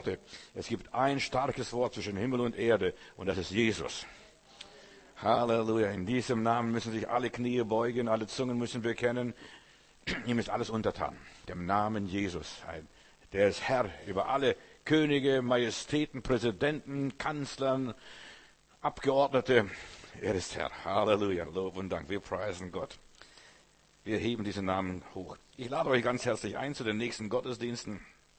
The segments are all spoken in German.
Worte. Es gibt ein starkes Wort zwischen Himmel und Erde und das ist Jesus. Halleluja. In diesem Namen müssen sich alle Knie beugen, alle Zungen müssen bekennen. Ihm ist alles untertan. Dem Namen Jesus. Der ist Herr über alle Könige, Majestäten, Präsidenten, Kanzlern, Abgeordnete. Er ist Herr. Halleluja. Lob und Dank. Wir preisen Gott. Wir heben diesen Namen hoch. Ich lade euch ganz herzlich ein zu den nächsten Gottesdiensten.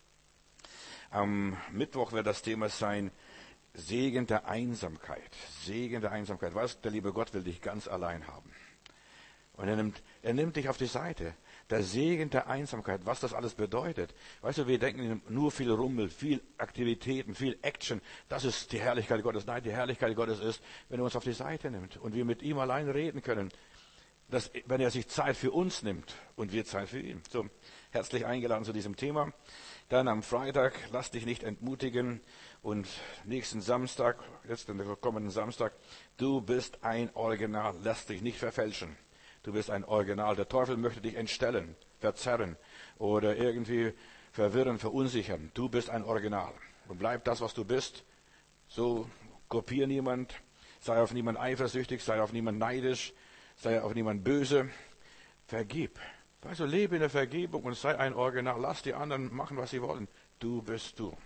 Am Mittwoch wird das Thema sein, Segen der Einsamkeit. Segen der Einsamkeit. Weißt, der liebe Gott will dich ganz allein haben. Und er nimmt dich auf die Seite. Der Segen der Einsamkeit, was das alles bedeutet. Weißt du, wir denken nur viel Rummel, viel Aktivitäten, viel Action. Das ist die Herrlichkeit Gottes. Nein, die Herrlichkeit Gottes ist, wenn er uns auf die Seite nimmt und wir mit ihm allein reden können. Wenn er sich Zeit für uns nimmt und wir Zeit für ihn. So, herzlich eingeladen zu diesem Thema. Dann am Freitag, lass dich nicht entmutigen. Und nächsten Samstag, jetzt den kommenden Samstag, du bist ein Original, lass dich nicht verfälschen. Du bist ein Original. Der Teufel möchte dich entstellen, verzerren oder irgendwie verwirren, verunsichern. Du bist ein Original. Und bleib das, was du bist. So, kopier niemand. Sei auf niemand eifersüchtig, sei auf niemand neidisch, sei auf niemand böse. Vergib. Also lebe in der Vergebung und sei ein Original. Lass die anderen machen, was sie wollen. Du bist du.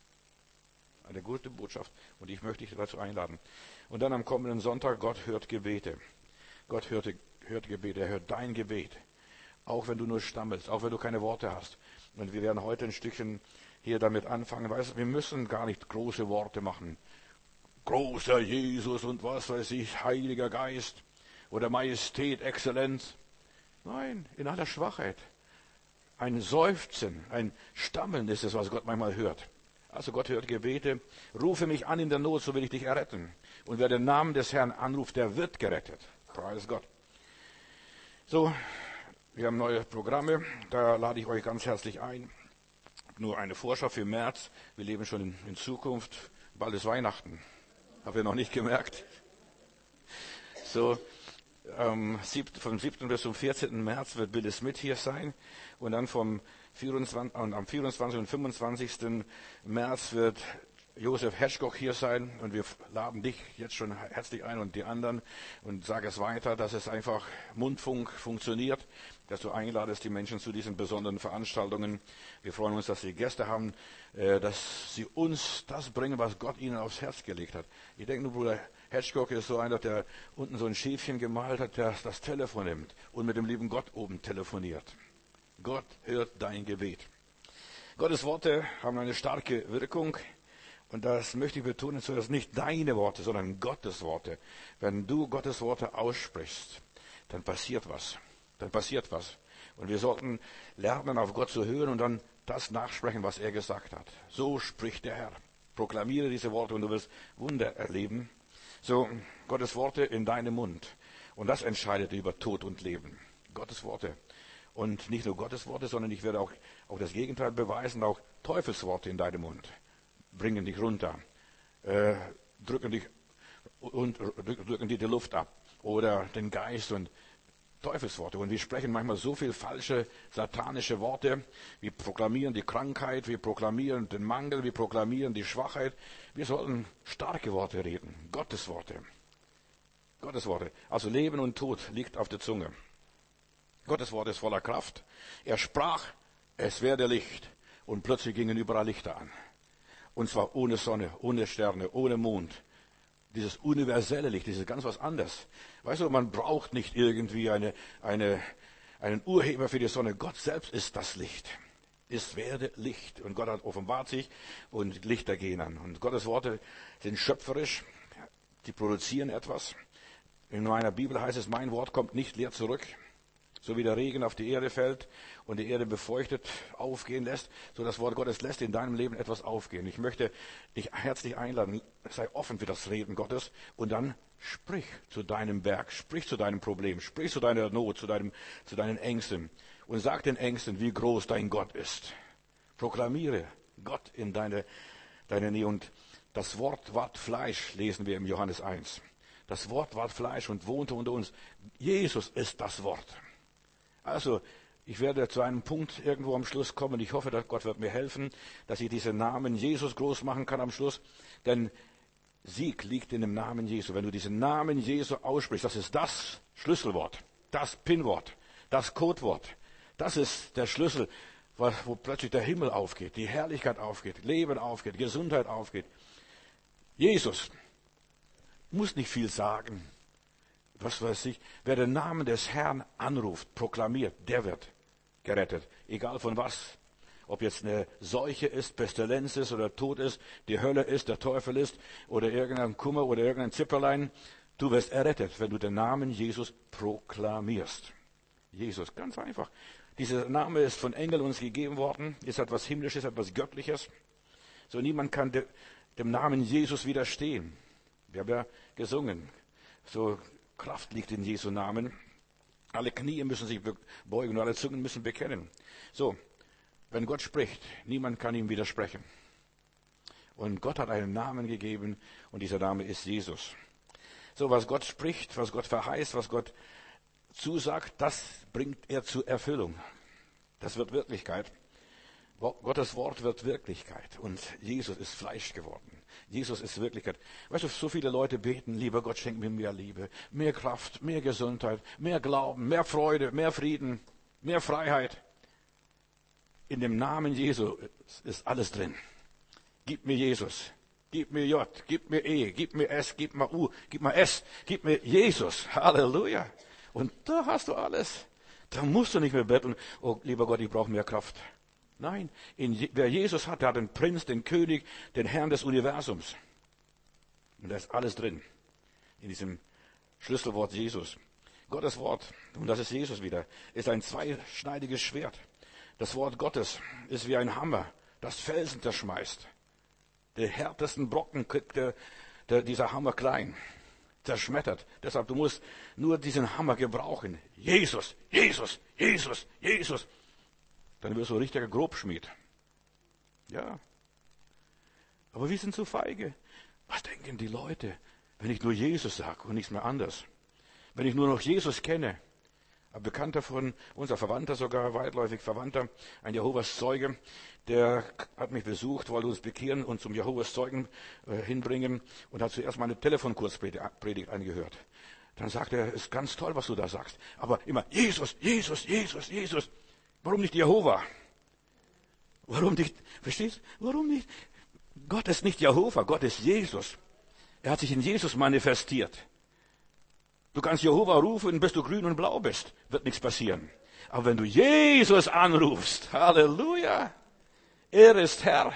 Eine gute Botschaft. Und ich möchte dich dazu einladen. Und dann am kommenden Sonntag, Gott hört Gebete. Gott hört Gebete, er hört dein Gebet. Auch wenn du nur stammelst, auch wenn du keine Worte hast. Und wir werden heute ein Stückchen hier damit anfangen. Weißt du, wir müssen gar nicht große Worte machen. Großer Jesus und was weiß ich, Heiliger Geist oder Majestät, Exzellenz. Nein, in aller Schwachheit. Ein Seufzen, ein Stammeln ist es, was Gott manchmal hört. Also Gott hört Gebete. Rufe mich an in der Not, so will ich dich erretten. Und wer den Namen des Herrn anruft, der wird gerettet. Preis Gott. So, wir haben neue Programme, da lade ich euch ganz herzlich ein. Nur eine Vorschau für März, wir leben schon in Zukunft, bald ist Weihnachten. Habt ihr noch nicht gemerkt? So, vom 7. bis zum 14. März wird Billy Smith hier sein und dann am 24. und 25. März wird Josef Hetschkoch hier sein und wir laden dich jetzt schon herzlich ein und die anderen und sage es weiter, dass es einfach Mundfunk funktioniert, dass du einladest die Menschen zu diesen besonderen Veranstaltungen. Wir freuen uns, dass sie Gäste haben, dass sie uns das bringen, was Gott ihnen aufs Herz gelegt hat. Ich denke nur, Bruder Hetschkoch ist so einer, der unten so ein Schäfchen gemalt hat, der das Telefon nimmt und mit dem lieben Gott oben telefoniert. Gott hört dein Gebet. Gottes Worte haben eine starke Wirkung. Und das möchte ich betonen, so dass nicht deine Worte, sondern Gottes Worte. Wenn du Gottes Worte aussprichst, dann passiert was. Und wir sollten lernen, auf Gott zu hören und dann das nachsprechen, was er gesagt hat. So spricht der Herr. Proklamiere diese Worte und du wirst Wunder erleben. So, Gottes Worte in deinem Mund. Und das entscheidet über Tod und Leben. Gottes Worte. Und nicht nur Gottes Worte, sondern ich werde auch das Gegenteil beweisen, auch Teufelsworte in deinem Mund. Bringen dich runter, drücken dir die Luft ab oder den Geist und Teufelsworte. Und wir sprechen manchmal so viel falsche, satanische Worte. Wir proklamieren die Krankheit, wir proklamieren den Mangel, wir proklamieren die Schwachheit. Wir sollten starke Worte reden, Gottes Worte. Gottes Worte. Also Leben und Tod liegt auf der Zunge. Gottes Wort ist voller Kraft. Er sprach, es werde Licht. Und plötzlich gingen überall Lichter an. Und zwar ohne Sonne, ohne Sterne, ohne Mond. Dieses universelle Licht, dieses ganz was anderes. Weißt du, man braucht nicht irgendwie einen Urheber für die Sonne. Gott selbst ist das Licht. Es werde Licht. Und Gott hat offenbart sich und Lichter gehen an. Und Gottes Worte sind schöpferisch. Die produzieren etwas. In meiner Bibel heißt es, mein Wort kommt nicht leer zurück. So wie der Regen auf die Erde fällt und die Erde befeuchtet aufgehen lässt, so das Wort Gottes lässt in deinem Leben etwas aufgehen. Ich möchte dich herzlich einladen, sei offen für das Reden Gottes und dann sprich zu deinem Berg, sprich zu deinem Problem, sprich zu deiner Not, zu deinen Ängsten und sag den Ängsten, wie groß dein Gott ist. Proklamiere Gott in deine Nähe und das Wort ward Fleisch, lesen wir im Johannes 1. Das Wort ward Fleisch und wohnte unter uns. Jesus ist das Wort. Also, Ich werde zu einem Punkt irgendwo am Schluss kommen. Ich hoffe, dass Gott wird mir helfen, dass ich diesen Namen Jesus groß machen kann am Schluss. Denn Sieg liegt in dem Namen Jesu. Wenn du diesen Namen Jesu aussprichst, das ist das Schlüsselwort, das Pinwort, das Codewort. Das ist der Schlüssel, wo plötzlich der Himmel aufgeht, die Herrlichkeit aufgeht, Leben aufgeht, Gesundheit aufgeht. Jesus muss nicht viel sagen. Was weiß ich, wer den Namen des Herrn anruft, proklamiert, der wird gerettet. Egal von was. Ob jetzt eine Seuche ist, Pestilenz ist oder Tod ist, die Hölle ist, der Teufel ist oder irgendein Kummer oder irgendein Zipperlein. Du wirst errettet, wenn du den Namen Jesus proklamierst. Jesus, ganz einfach. Dieser Name ist von Engeln uns gegeben worden, ist etwas Himmlisches, etwas Göttliches. So niemand kann dem Namen Jesus widerstehen. Wir haben ja gesungen. So Kraft liegt in Jesu Namen. Alle Knie müssen sich beugen und alle Zungen müssen bekennen. So, wenn Gott spricht, niemand kann ihm widersprechen. Und Gott hat einen Namen gegeben und dieser Name ist Jesus. So, was Gott spricht, was Gott verheißt, was Gott zusagt, das bringt er zur Erfüllung. Das wird Wirklichkeit. Gottes Wort wird Wirklichkeit und Jesus ist Fleisch geworden. Jesus ist Wirklichkeit. Weißt du, so viele Leute beten, lieber Gott, schenk mir mehr Liebe, mehr Kraft, mehr Gesundheit, mehr Glauben, mehr Freude, mehr Frieden, mehr Freiheit. In dem Namen Jesu ist alles drin. Gib mir Jesus, gib mir J, gib mir E, gib mir S, gib mir U, gib mir S, gib mir Jesus. Halleluja. Und da hast du alles. Da musst du nicht mehr betteln, oh lieber Gott, ich brauche mehr Kraft. Nein, wer Jesus hat, der hat den Prinz, den König, den Herrn des Universums. Und da ist alles drin, in diesem Schlüsselwort Jesus. Gottes Wort, und das ist Jesus wieder, ist ein zweischneidiges Schwert. Das Wort Gottes ist wie ein Hammer, das Felsen zerschmeißt. Die härtesten Brocken kriegt dieser Hammer klein, zerschmettert. Deshalb, du musst nur diesen Hammer gebrauchen. Jesus, Jesus, Jesus, Jesus. Dann wirst du ein richtiger Grobschmied. Ja. Aber wir sind zu feige. Was denken die Leute, wenn ich nur Jesus sage und nichts mehr anderes? Wenn ich nur noch Jesus kenne? Ein Bekannter von uns, ein Verwandter sogar, weitläufig Verwandter, ein Jehovas Zeuge, der hat mich besucht, wollte uns bekehren und zum Jehovas Zeugen hinbringen und hat zuerst meine Telefonkurzpredigt angehört. Dann sagte er, ist ganz toll, was du da sagst. Aber immer Jesus, Jesus, Jesus, Jesus. Warum nicht Jehova? Warum nicht? Verstehst? Warum nicht? Gott ist nicht Jehova, Gott ist Jesus. Er hat sich in Jesus manifestiert. Du kannst Jehova rufen, bis du grün und blau bist. Wird nichts passieren. Aber wenn du Jesus anrufst, Halleluja, er ist Herr.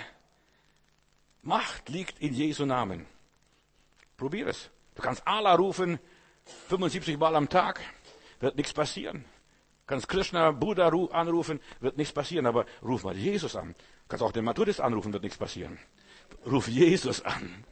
Macht liegt in Jesu Namen. Probier es. Du kannst Allah rufen, 75 Mal am Tag, wird nichts passieren. Du kannst Krishna, Buddha anrufen, wird nichts passieren. Aber ruf mal Jesus an. Du kannst auch den Methodist anrufen, wird nichts passieren. Ruf Jesus an.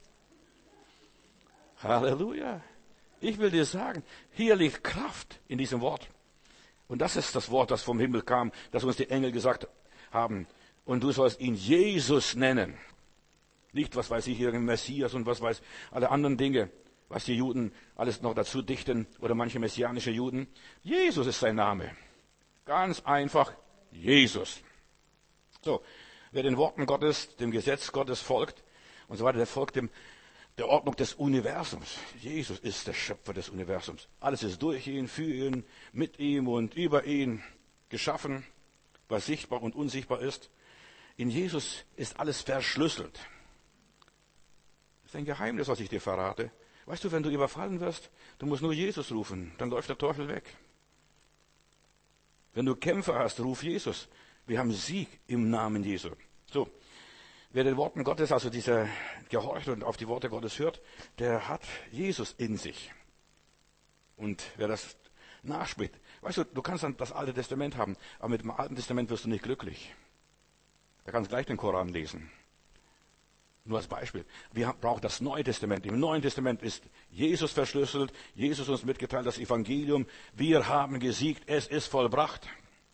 Halleluja. Ich will dir sagen, hier liegt Kraft in diesem Wort. Und das ist das Wort, das vom Himmel kam, das uns die Engel gesagt haben. Und du sollst ihn Jesus nennen. Nicht, was weiß ich, irgendein Messias und was weiß, alle anderen Dinge, was die Juden alles noch dazu dichten oder manche messianische Juden. Jesus ist sein Name. Ganz einfach, Jesus. So, wer den Worten Gottes, dem Gesetz Gottes folgt und so weiter, der folgt der Ordnung des Universums. Jesus ist der Schöpfer des Universums. Alles ist durch ihn, für ihn, mit ihm und über ihn geschaffen, was sichtbar und unsichtbar ist. In Jesus ist alles verschlüsselt. Das ist ein Geheimnis, was ich dir verrate. Weißt du, wenn du überfallen wirst, du musst nur Jesus rufen, dann läuft der Teufel weg. Wenn du Kämpfe hast, ruf Jesus. Wir haben Sieg im Namen Jesu. So. Wer den Worten Gottes, also dieser gehorcht und auf die Worte Gottes hört, der hat Jesus in sich. Und wer das nachspricht, weißt du, du kannst dann das Alte Testament haben, aber mit dem Alten Testament wirst du nicht glücklich. Da kannst du gleich den Koran lesen. Nur als Beispiel. Wir brauchen das Neue Testament. Im Neuen Testament ist Jesus verschlüsselt, Jesus uns mitgeteilt, das Evangelium. Wir haben gesiegt, es ist vollbracht.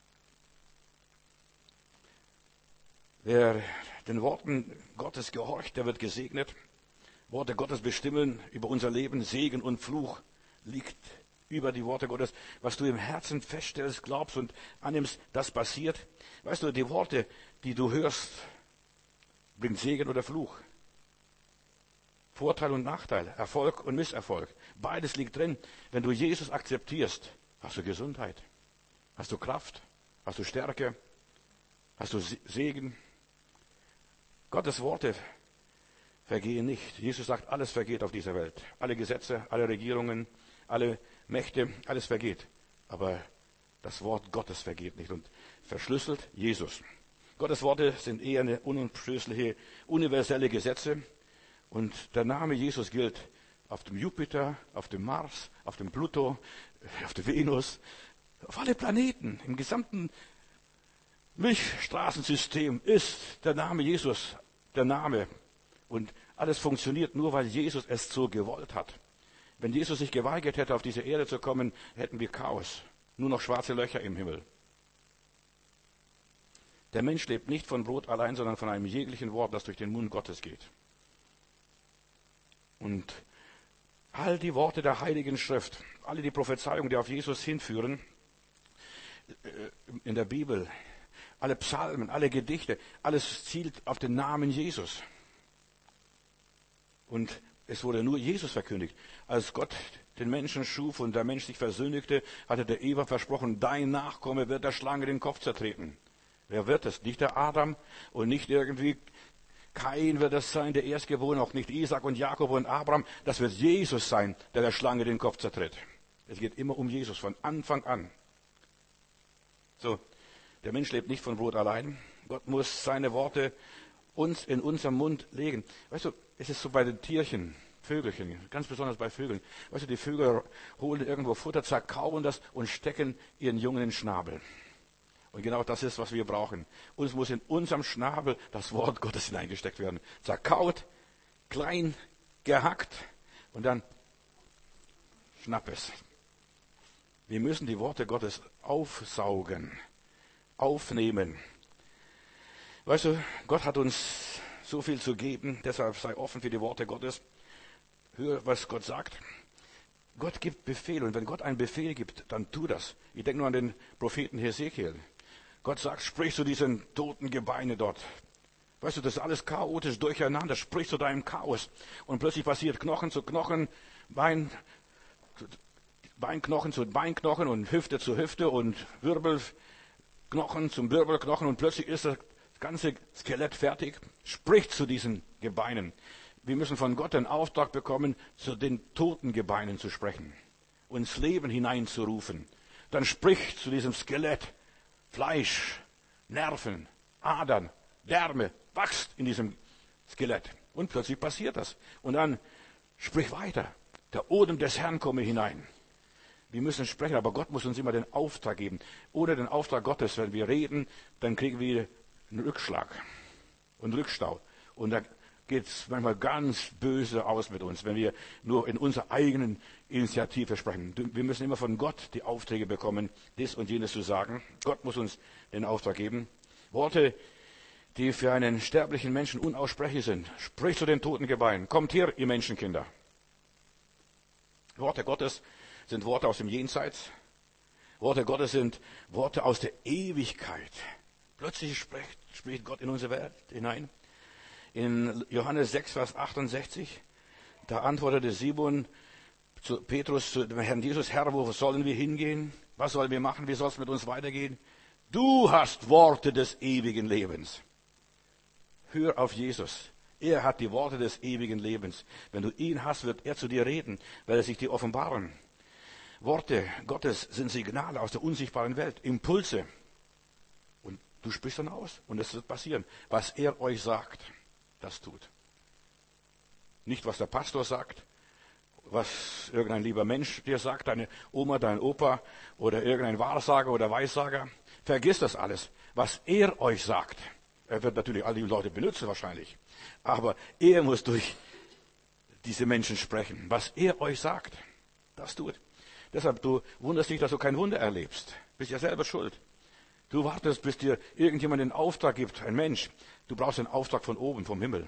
Wer den Worten Gottes gehorcht, der wird gesegnet. Worte Gottes bestimmen über unser Leben. Segen und Fluch liegt über die Worte Gottes, was du im Herzen feststellst, glaubst und annimmst, das passiert. Weißt du, die Worte, die du hörst, bringt Segen oder Fluch. Vorteil und Nachteil, Erfolg und Misserfolg. Beides liegt drin. Wenn du Jesus akzeptierst, hast du Gesundheit, hast du Kraft, hast du Stärke, hast du Segen. Gottes Worte vergehen nicht. Jesus sagt, alles vergeht auf dieser Welt. Alle Gesetze, alle Regierungen, alle Mächte, alles vergeht. Aber das Wort Gottes vergeht nicht und verschlüsselt Jesus. Gottes Worte sind eher eine unumstößliche, universelle Gesetze. Und der Name Jesus gilt auf dem Jupiter, auf dem Mars, auf dem Pluto, auf der Venus, auf alle Planeten. Im gesamten Milchstraßensystem ist der Name Jesus der Name. Und alles funktioniert nur, weil Jesus es so gewollt hat. Wenn Jesus sich geweigert hätte, auf diese Erde zu kommen, hätten wir Chaos. Nur noch schwarze Löcher im Himmel. Der Mensch lebt nicht von Brot allein, sondern von einem jeglichen Wort, das durch den Mund Gottes geht. Und all die Worte der Heiligen Schrift, alle die Prophezeiungen, die auf Jesus hinführen, in der Bibel, alle Psalmen, alle Gedichte, alles zielt auf den Namen Jesus. Und es wurde nur Jesus verkündigt. Als Gott den Menschen schuf und der Mensch sich versündigte, hatte der Eva versprochen, dein Nachkomme wird der Schlange den Kopf zertreten. Wer wird es? Nicht der Adam und nicht irgendwie Kain wird es sein, der Erstgeborene, auch nicht Isaac und Jakob und Abraham. Das wird Jesus sein, der Schlange den Kopf zertritt. Es geht immer um Jesus von Anfang an. So, der Mensch lebt nicht von Brot allein. Gott muss seine Worte uns in unserem Mund legen. Weißt du, es ist so bei den Tierchen, Vögelchen, ganz besonders bei Vögeln. Weißt du, die Vögel holen irgendwo Futter, zerkauen das und stecken ihren Jungen in den Schnabel. Und genau das ist, was wir brauchen. Uns muss in unserem Schnabel das Wort Gottes hineingesteckt werden. Zerkaut, klein, gehackt und dann schnapp es. Wir müssen die Worte Gottes aufsaugen, aufnehmen. Weißt du, Gott hat uns so viel zu geben, deshalb sei offen für die Worte Gottes. Hör, was Gott sagt. Gott gibt Befehle und wenn Gott einen Befehl gibt, dann tu das. Ich denke nur an den Propheten Hesekiel. Gott sagt, sprich zu diesen toten Gebeine dort. Weißt du, das ist alles chaotisch durcheinander. Sprich zu deinem Chaos. Und plötzlich passiert Knochen zu Knochen, Beinknochen zu Beinknochen und Hüfte zu Hüfte und Wirbelknochen zum Wirbelknochen. Und plötzlich ist das ganze Skelett fertig. Sprich zu diesen Gebeinen. Wir müssen von Gott den Auftrag bekommen, zu den toten Gebeinen zu sprechen. Uns Leben hineinzurufen. Dann sprich zu diesem Skelett. Fleisch, Nerven, Adern, Därme, wächst in diesem Skelett. Und plötzlich passiert das. Und dann sprich weiter. Der Odem des Herrn komme hinein. Wir müssen sprechen, aber Gott muss uns immer den Auftrag geben. Ohne den Auftrag Gottes, wenn wir reden, dann kriegen wir einen Rückschlag und Rückstau. Und da geht es manchmal ganz böse aus mit uns, wenn wir nur in unserer eigenen Initiative sprechen. Wir müssen immer von Gott die Aufträge bekommen, dies und jenes zu sagen. Gott muss uns den Auftrag geben. Worte, die für einen sterblichen Menschen unaussprechlich sind. Sprich zu den toten Gebeinen. Kommt her, ihr Menschenkinder. Worte Gottes sind Worte aus dem Jenseits. Worte Gottes sind Worte aus der Ewigkeit. Plötzlich spricht Gott in unsere Welt hinein. In Johannes 6, Vers 68, da antwortete Simon zu Petrus, zu dem Herrn Jesus, Herr, wo sollen wir hingehen? Was sollen wir machen? Wie soll es mit uns weitergehen? Du hast Worte des ewigen Lebens. Hör auf Jesus. Er hat die Worte des ewigen Lebens. Wenn du ihn hast, wird er zu dir reden, weil er sich dir offenbaren. Worte Gottes sind Signale aus der unsichtbaren Welt, Impulse. Und du sprichst dann aus und es wird passieren. Was er euch sagt, das tut. Nicht, was der Pastor sagt, was irgendein lieber Mensch dir sagt, deine Oma, dein Opa oder irgendein Wahrsager oder Weissager. Vergiss das alles. Was er euch sagt. Er wird natürlich all die Leute benutzen wahrscheinlich. Aber er muss durch diese Menschen sprechen. Was er euch sagt, das tut. Deshalb, du wunderst dich, dass du kein Wunder erlebst. Bist ja selber schuld. Du wartest, bis dir irgendjemand den Auftrag gibt, ein Mensch. Du brauchst den Auftrag von oben, vom Himmel.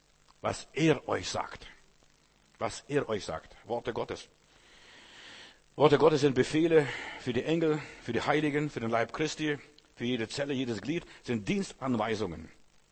Was er euch sagt. Was er euch sagt. Worte Gottes. Worte Gottes sind Befehle für die Engel, für die Heiligen, für den Leib Christi, für jede Zelle, jedes Glied, sind Dienstanweisungen.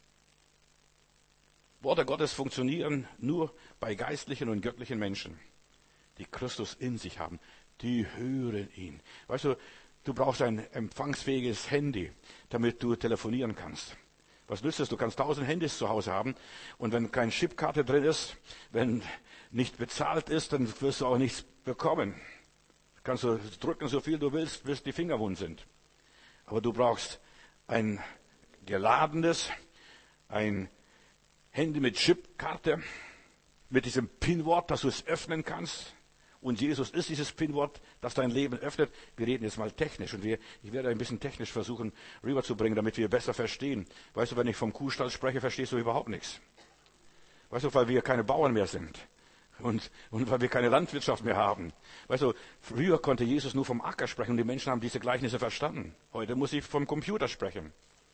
Worte Gottes funktionieren nur bei geistlichen und göttlichen Menschen, die Christus in sich haben. Die hören ihn. Weißt du, du brauchst ein empfangsfähiges Handy, damit du telefonieren kannst. Was nützt es? Du kannst 1000 Handys zu Hause haben und wenn keine Chipkarte drin ist, wenn nicht bezahlt ist, dann wirst du auch nichts bekommen. Kannst du drücken, so viel du willst, bis die Finger wund sind. Aber du brauchst ein geladenes, ein Handy mit Chipkarte, mit diesem PIN-Wort, dass du es öffnen kannst. Und Jesus ist dieses PIN-Wort, das dein Leben öffnet. Wir reden jetzt mal technisch und ich werde ein bisschen technisch versuchen rüberzubringen, damit wir besser verstehen. Weißt du, wenn ich vom Kuhstall spreche, verstehst du überhaupt nichts. Weißt du, weil wir keine Bauern mehr sind. Und weil wir keine Landwirtschaft mehr haben. Weißt du, früher konnte Jesus nur vom Acker sprechen und die Menschen haben diese Gleichnisse verstanden. Heute muss ich vom Computer sprechen.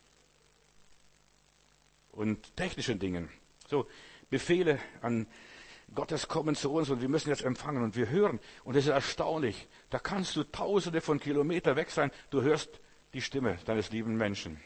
Und technischen Dingen. So, Befehle an Gottes kommen zu uns und wir müssen jetzt empfangen und wir hören. Und es ist erstaunlich. Da kannst du tausende von Kilometern weg sein. Du hörst die Stimme deines lieben Menschen.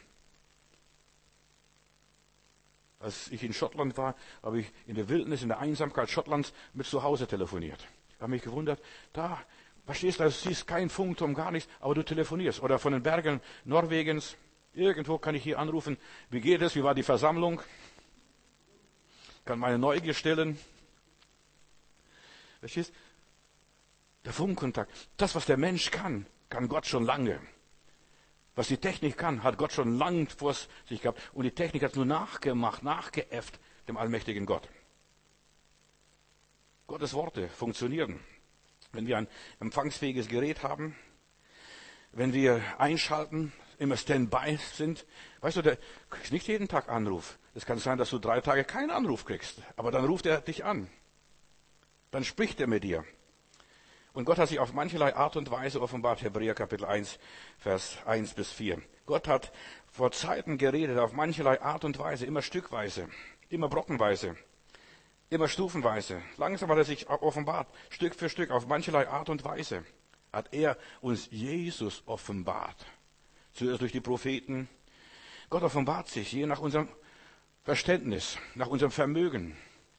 Als ich in Schottland war, habe ich in der Wildnis, in der Einsamkeit Schottlands mit zu Hause telefoniert. Ich habe mich gewundert, verstehst du, du siehst keinen Funkturm, gar nichts, aber du telefonierst. Oder von den Bergen Norwegens, irgendwo kann ich hier anrufen, wie geht es, wie war die Versammlung? Kann meine Neugier stillen. Verstehst? Der Funkkontakt. Das, was der Mensch kann Gott schon lange. Was die Technik kann, hat Gott schon lange vor sich gehabt. Und die Technik hat es nur nachgemacht, nachgeäfft, dem allmächtigen Gott. Gottes Worte funktionieren. Wenn wir ein empfangsfähiges Gerät haben, wenn wir einschalten, immer Standby sind. Weißt du, du kriegst nicht jeden Tag Anruf. Es kann sein, dass du 3 Tage keinen Anruf kriegst. Aber dann ruft er dich an. Dann spricht er mit dir. Und Gott hat sich auf mancherlei Art und Weise offenbart. Hebräer Kapitel 1, Vers 1 bis 4. Gott hat vor Zeiten geredet, auf mancherlei Art und Weise, immer stückweise, immer brockenweise, immer stufenweise. Langsam hat er sich offenbart, Stück für Stück, auf mancherlei Art und Weise. Hat er uns Jesus offenbart. Zuerst durch die Propheten. Gott offenbart sich, je nach unserem Verständnis, nach unserem Vermögen.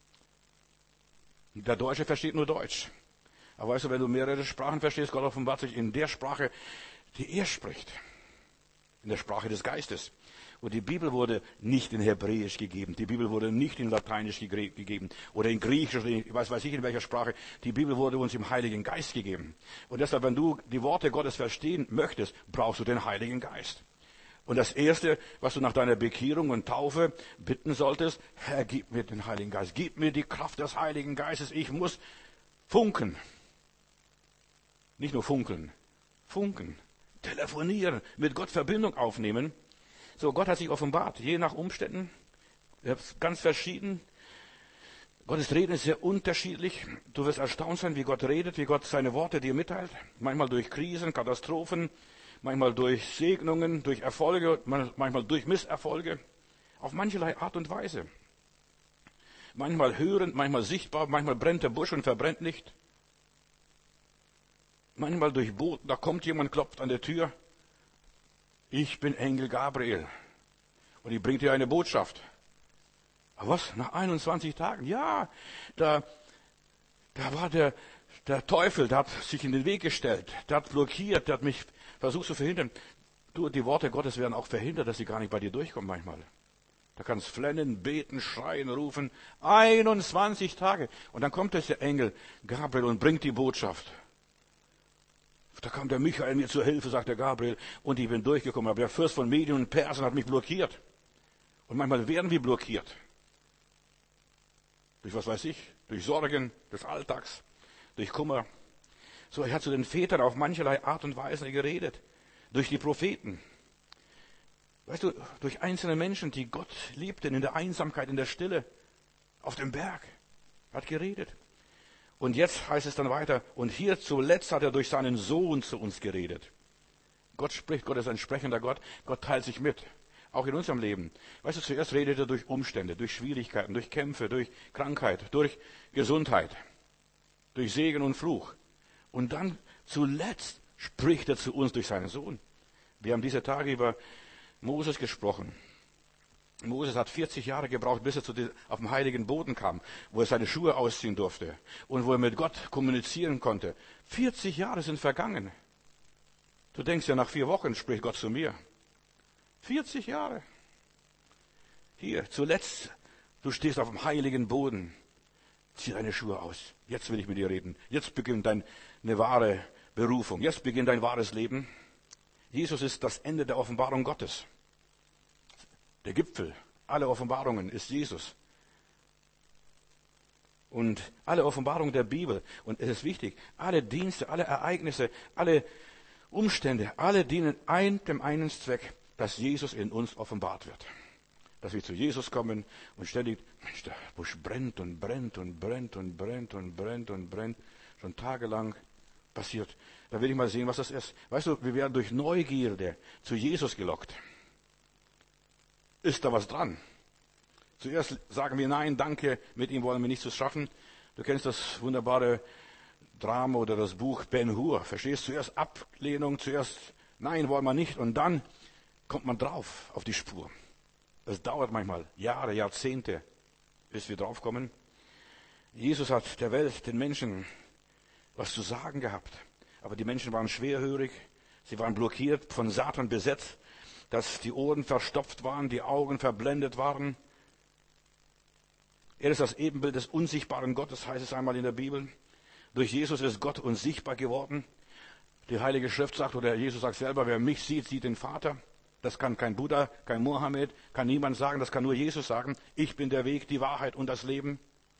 Der Deutsche versteht nur Deutsch. Aber weißt du, wenn du mehrere Sprachen verstehst, Gott offenbart sich in der Sprache, die er spricht. In der Sprache des Geistes. Und die Bibel wurde nicht in Hebräisch gegeben. Die Bibel wurde nicht in Lateinisch gegeben. Oder in Griechisch, oder ich weiß nicht in welcher Sprache. Die Bibel wurde uns im Heiligen Geist gegeben. Und deshalb, wenn du die Worte Gottes verstehen möchtest, brauchst du den Heiligen Geist. Und das Erste, was du nach deiner Bekehrung und Taufe bitten solltest, Herr, gib mir den Heiligen Geist. Gib mir die Kraft des Heiligen Geistes. Ich muss funken. Nicht nur funkeln, telefonieren, mit Gott Verbindung aufnehmen. So, Gott hat sich offenbart, je nach Umständen, ganz verschieden. Gottes Reden ist sehr unterschiedlich. Du wirst erstaunt sein, wie Gott redet, wie Gott seine Worte dir mitteilt. Manchmal durch Krisen, Katastrophen, manchmal durch Segnungen, durch Erfolge, manchmal durch Misserfolge. Auf mancherlei Art und Weise. Manchmal hörend, manchmal sichtbar, manchmal brennt der Busch und verbrennt nicht. Manchmal durch Boten, da kommt jemand, klopft an der Tür. Ich bin Engel Gabriel. Und ich bringe dir eine Botschaft. Aber was? Nach 21 Tagen? Ja, da war der Teufel, der hat sich in den Weg gestellt. Der hat blockiert, der hat mich versucht zu verhindern. Du, die Worte Gottes werden auch verhindert, dass sie gar nicht bei dir durchkommen manchmal. Da kannst flennen, beten, schreien, rufen. 21 Tage. Und dann kommt der Engel Gabriel und bringt die Botschaft. Da kam der Michael mir zur Hilfe, sagt der Gabriel, und ich bin durchgekommen. Aber der Fürst von Medien und Persien hat mich blockiert. Und manchmal werden wir blockiert. Durch was weiß ich? Durch Sorgen des Alltags, durch Kummer. So, er hat zu den Vätern auf mancherlei Art und Weise geredet. Durch die Propheten. Weißt du, durch einzelne Menschen, die Gott liebten, in der Einsamkeit, in der Stille, auf dem Berg, hat geredet. Und jetzt heißt es dann weiter, und hier zuletzt hat er durch seinen Sohn zu uns geredet. Gott spricht, Gott ist ein sprechender Gott, Gott teilt sich mit, auch in unserem Leben. Weißt du, zuerst redet er durch Umstände, durch Schwierigkeiten, durch Kämpfe, durch Krankheit, durch Gesundheit, durch Segen und Fluch. Und dann zuletzt spricht er zu uns durch seinen Sohn. Wir haben diese Tage über Moses gesprochen. Moses hat 40 Jahre gebraucht, bis er auf den heiligen Boden kam, wo er seine Schuhe ausziehen durfte und wo er mit Gott kommunizieren konnte. 40 Jahre sind vergangen. Du denkst ja, nach 4 Wochen spricht Gott zu mir. 40 Jahre. Hier, zuletzt, du stehst auf dem heiligen Boden. Zieh deine Schuhe aus. Jetzt will ich mit dir reden. Jetzt beginnt deine wahre Berufung. Jetzt beginnt dein wahres Leben. Jesus ist das Ende der Offenbarung Gottes. Der Gipfel aller Offenbarungen ist Jesus. Und alle Offenbarungen der Bibel, und es ist wichtig, alle Dienste, alle Ereignisse, alle Umstände, alle dienen dem einen Zweck, dass Jesus in uns offenbart wird. Dass wir zu Jesus kommen und ständig, Mensch, der Busch brennt und brennt und brennt und brennt und brennt und brennt, schon tagelang passiert. Da will ich mal sehen, was das ist. Weißt du, wir werden durch Neugierde zu Jesus gelockt. Ist da was dran? Zuerst sagen wir nein, danke, mit ihm wollen wir nichts schaffen. Du kennst das wunderbare Drama oder das Buch Ben Hur. Verstehst du? Zuerst Ablehnung, zuerst nein, wollen wir nicht und dann kommt man drauf auf die Spur. Das dauert manchmal Jahre, Jahrzehnte, bis wir draufkommen. Jesus hat der Welt, den Menschen, was zu sagen gehabt. Aber die Menschen waren schwerhörig, sie waren blockiert, von Satan besetzt, dass die Ohren verstopft waren, die Augen verblendet waren. Er ist das Ebenbild des unsichtbaren Gottes, heißt es einmal in der Bibel. Durch Jesus ist Gott uns sichtbar geworden. Die Heilige Schrift sagt, oder Jesus sagt selber, wer mich sieht, sieht den Vater. Das kann kein Buddha, kein Mohammed, kann niemand sagen, das kann nur Jesus sagen. Ich bin der Weg, die Wahrheit und das Leben.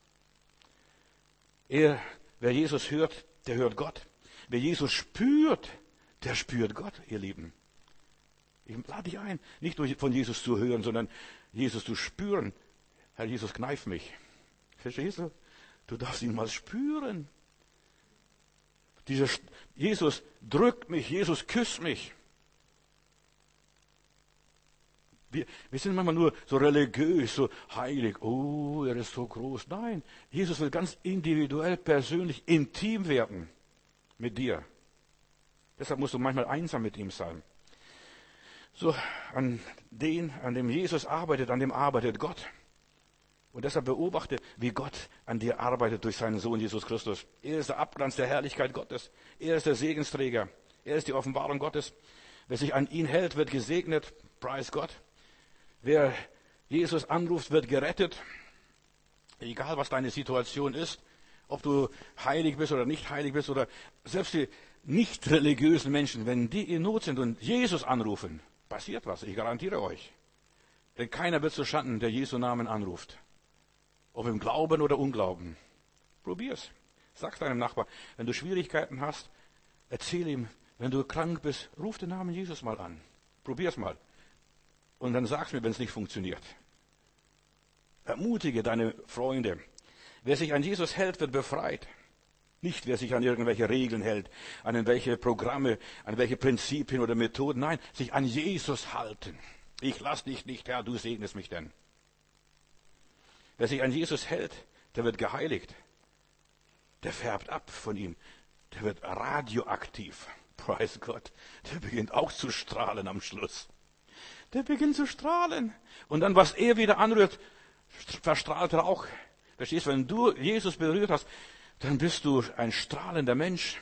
Wer Jesus hört, der hört Gott. Wer Jesus spürt, der spürt Gott, ihr Lieben. Ich lade dich ein, nicht nur von Jesus zu hören, sondern Jesus zu spüren. Herr Jesus, kneif mich. Verstehst du? Du darfst ihn mal spüren. Jesus drückt mich, Jesus küsst mich. Wir sind manchmal nur so religiös, so heilig. Oh, er ist so groß. Nein, Jesus will ganz individuell, persönlich, intim werden mit dir. Deshalb musst du manchmal einsam mit ihm sein. So, an dem Jesus arbeitet, an dem arbeitet Gott. Und deshalb beobachte, wie Gott an dir arbeitet durch seinen Sohn Jesus Christus. Er ist der Abglanz der Herrlichkeit Gottes. Er ist der Segensträger. Er ist die Offenbarung Gottes. Wer sich an ihn hält, wird gesegnet. Preis Gott. Wer Jesus anruft, wird gerettet. Egal, was deine Situation ist. Ob du heilig bist oder nicht heilig bist oder selbst die nicht religiösen Menschen, wenn die in Not sind und Jesus anrufen, passiert was. Ich garantiere euch. Denn keiner wird zu Schanden, der Jesu Namen anruft. Ob im Glauben oder Unglauben. Probier's. Sag deinem Nachbar, wenn du Schwierigkeiten hast, erzähl ihm, wenn du krank bist, ruf den Namen Jesus mal an. Probier's mal. Und dann sag's mir, wenn es nicht funktioniert. Ermutige deine Freunde. Wer sich an Jesus hält, wird befreit. Nicht, wer sich an irgendwelche Regeln hält, an irgendwelche Programme, an welche Prinzipien oder Methoden. Nein, sich an Jesus halten. Ich lass dich nicht, Herr, du segnest mich denn. Wer sich an Jesus hält, der wird geheiligt. Der färbt ab von ihm. Der wird radioaktiv. Preis Gott. Der beginnt auch zu strahlen am Schluss. Der beginnt zu strahlen. Und dann, was er wieder anrührt, verstrahlt er auch. Verstehst du, wenn du Jesus berührt hast, dann bist du ein strahlender Mensch.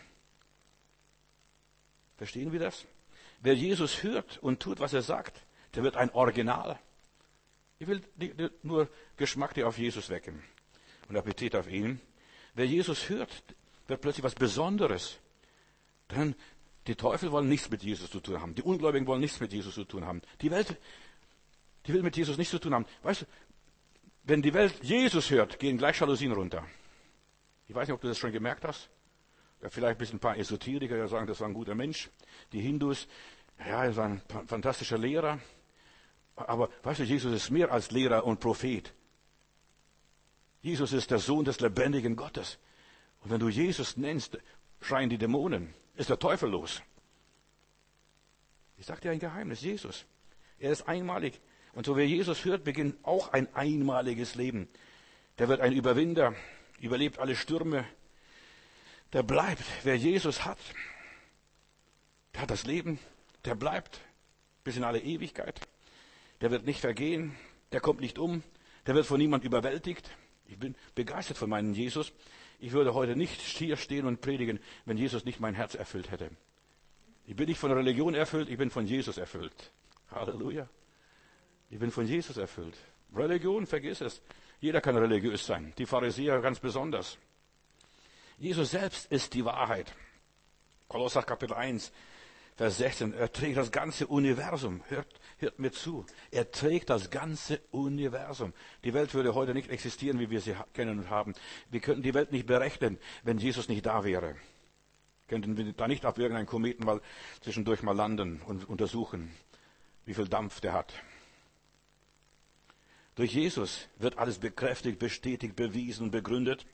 Verstehen wir das? Wer Jesus hört und tut, was er sagt, der wird ein Original. Ich will nur Geschmack dir auf Jesus wecken und Appetit auf ihn. Wer Jesus hört, wird plötzlich was Besonderes. Denn die Teufel wollen nichts mit Jesus zu tun haben. Die Ungläubigen wollen nichts mit Jesus zu tun haben. Die Welt, die will mit Jesus nichts zu tun haben. Weißt du, wenn die Welt Jesus hört, gehen gleich Jalousien runter. Ich weiß nicht, ob du das schon gemerkt hast. Ja, vielleicht ein paar Esoteriker, die sagen, das war ein guter Mensch. Die Hindus, ja, er war ein fantastischer Lehrer. Aber weißt du, Jesus ist mehr als Lehrer und Prophet. Jesus ist der Sohn des lebendigen Gottes. Und wenn du Jesus nennst, schreien die Dämonen. Ist der Teufel los. Ich sage dir ein Geheimnis, Jesus. Er ist einmalig. Und so wer Jesus hört, beginnt auch ein einmaliges Leben. Der wird ein Überwinder, überlebt alle Stürme. der bleibt. Wer Jesus hat, der hat das Leben, der bleibt bis in alle Ewigkeit. Der wird nicht vergehen, der kommt nicht um, der wird von niemand überwältigt. Ich bin begeistert von meinem Jesus. Ich würde heute nicht hier stehen und predigen, wenn Jesus nicht mein Herz erfüllt hätte. Ich bin nicht von Religion erfüllt, ich bin von Jesus erfüllt. Halleluja. Ich bin von Jesus erfüllt. Religion, vergiss es. Jeder kann religiös sein. Die Pharisäer ganz besonders. Jesus selbst ist die Wahrheit. Kolosser Kapitel 1, Vers 16. Er trägt das ganze Universum. Hört mir zu. Er trägt das ganze Universum. Die Welt würde heute nicht existieren, wie wir sie kennen und haben. Wir könnten die Welt nicht berechnen, wenn Jesus nicht da wäre. Könnten wir da nicht auf irgendeinen Kometen mal zwischendurch mal landen und untersuchen, wie viel Dampf der hat. Durch Jesus wird alles bekräftigt, bestätigt, bewiesen und begründet.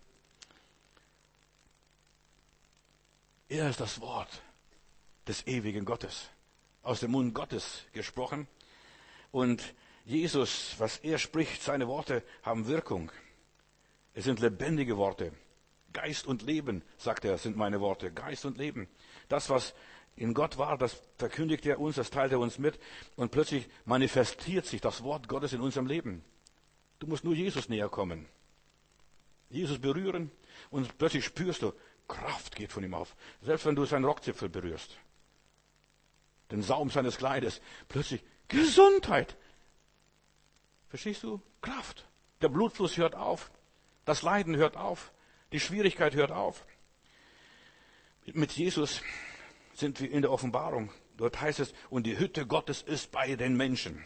Er ist das Wort des ewigen Gottes, aus dem Mund Gottes gesprochen. Und Jesus, was er spricht, seine Worte haben Wirkung. Es sind lebendige Worte. Geist und Leben, sagt er, sind meine Worte. Geist und Leben. Das, was in Gott war, das verkündigt er uns, das teilt er uns mit. Und plötzlich manifestiert sich das Wort Gottes in unserem Leben. Du musst nur Jesus näher kommen. Jesus berühren und plötzlich spürst du, Kraft geht von ihm auf. Selbst wenn du seinen Rockzipfel berührst. Den Saum seines Kleides. Plötzlich Gesundheit. Verstehst du? Kraft. Der Blutfluss hört auf. Das Leiden hört auf. Die Schwierigkeit hört auf. Mit Jesus sind wir in der Offenbarung. Dort heißt es, und die Hütte Gottes ist bei den Menschen.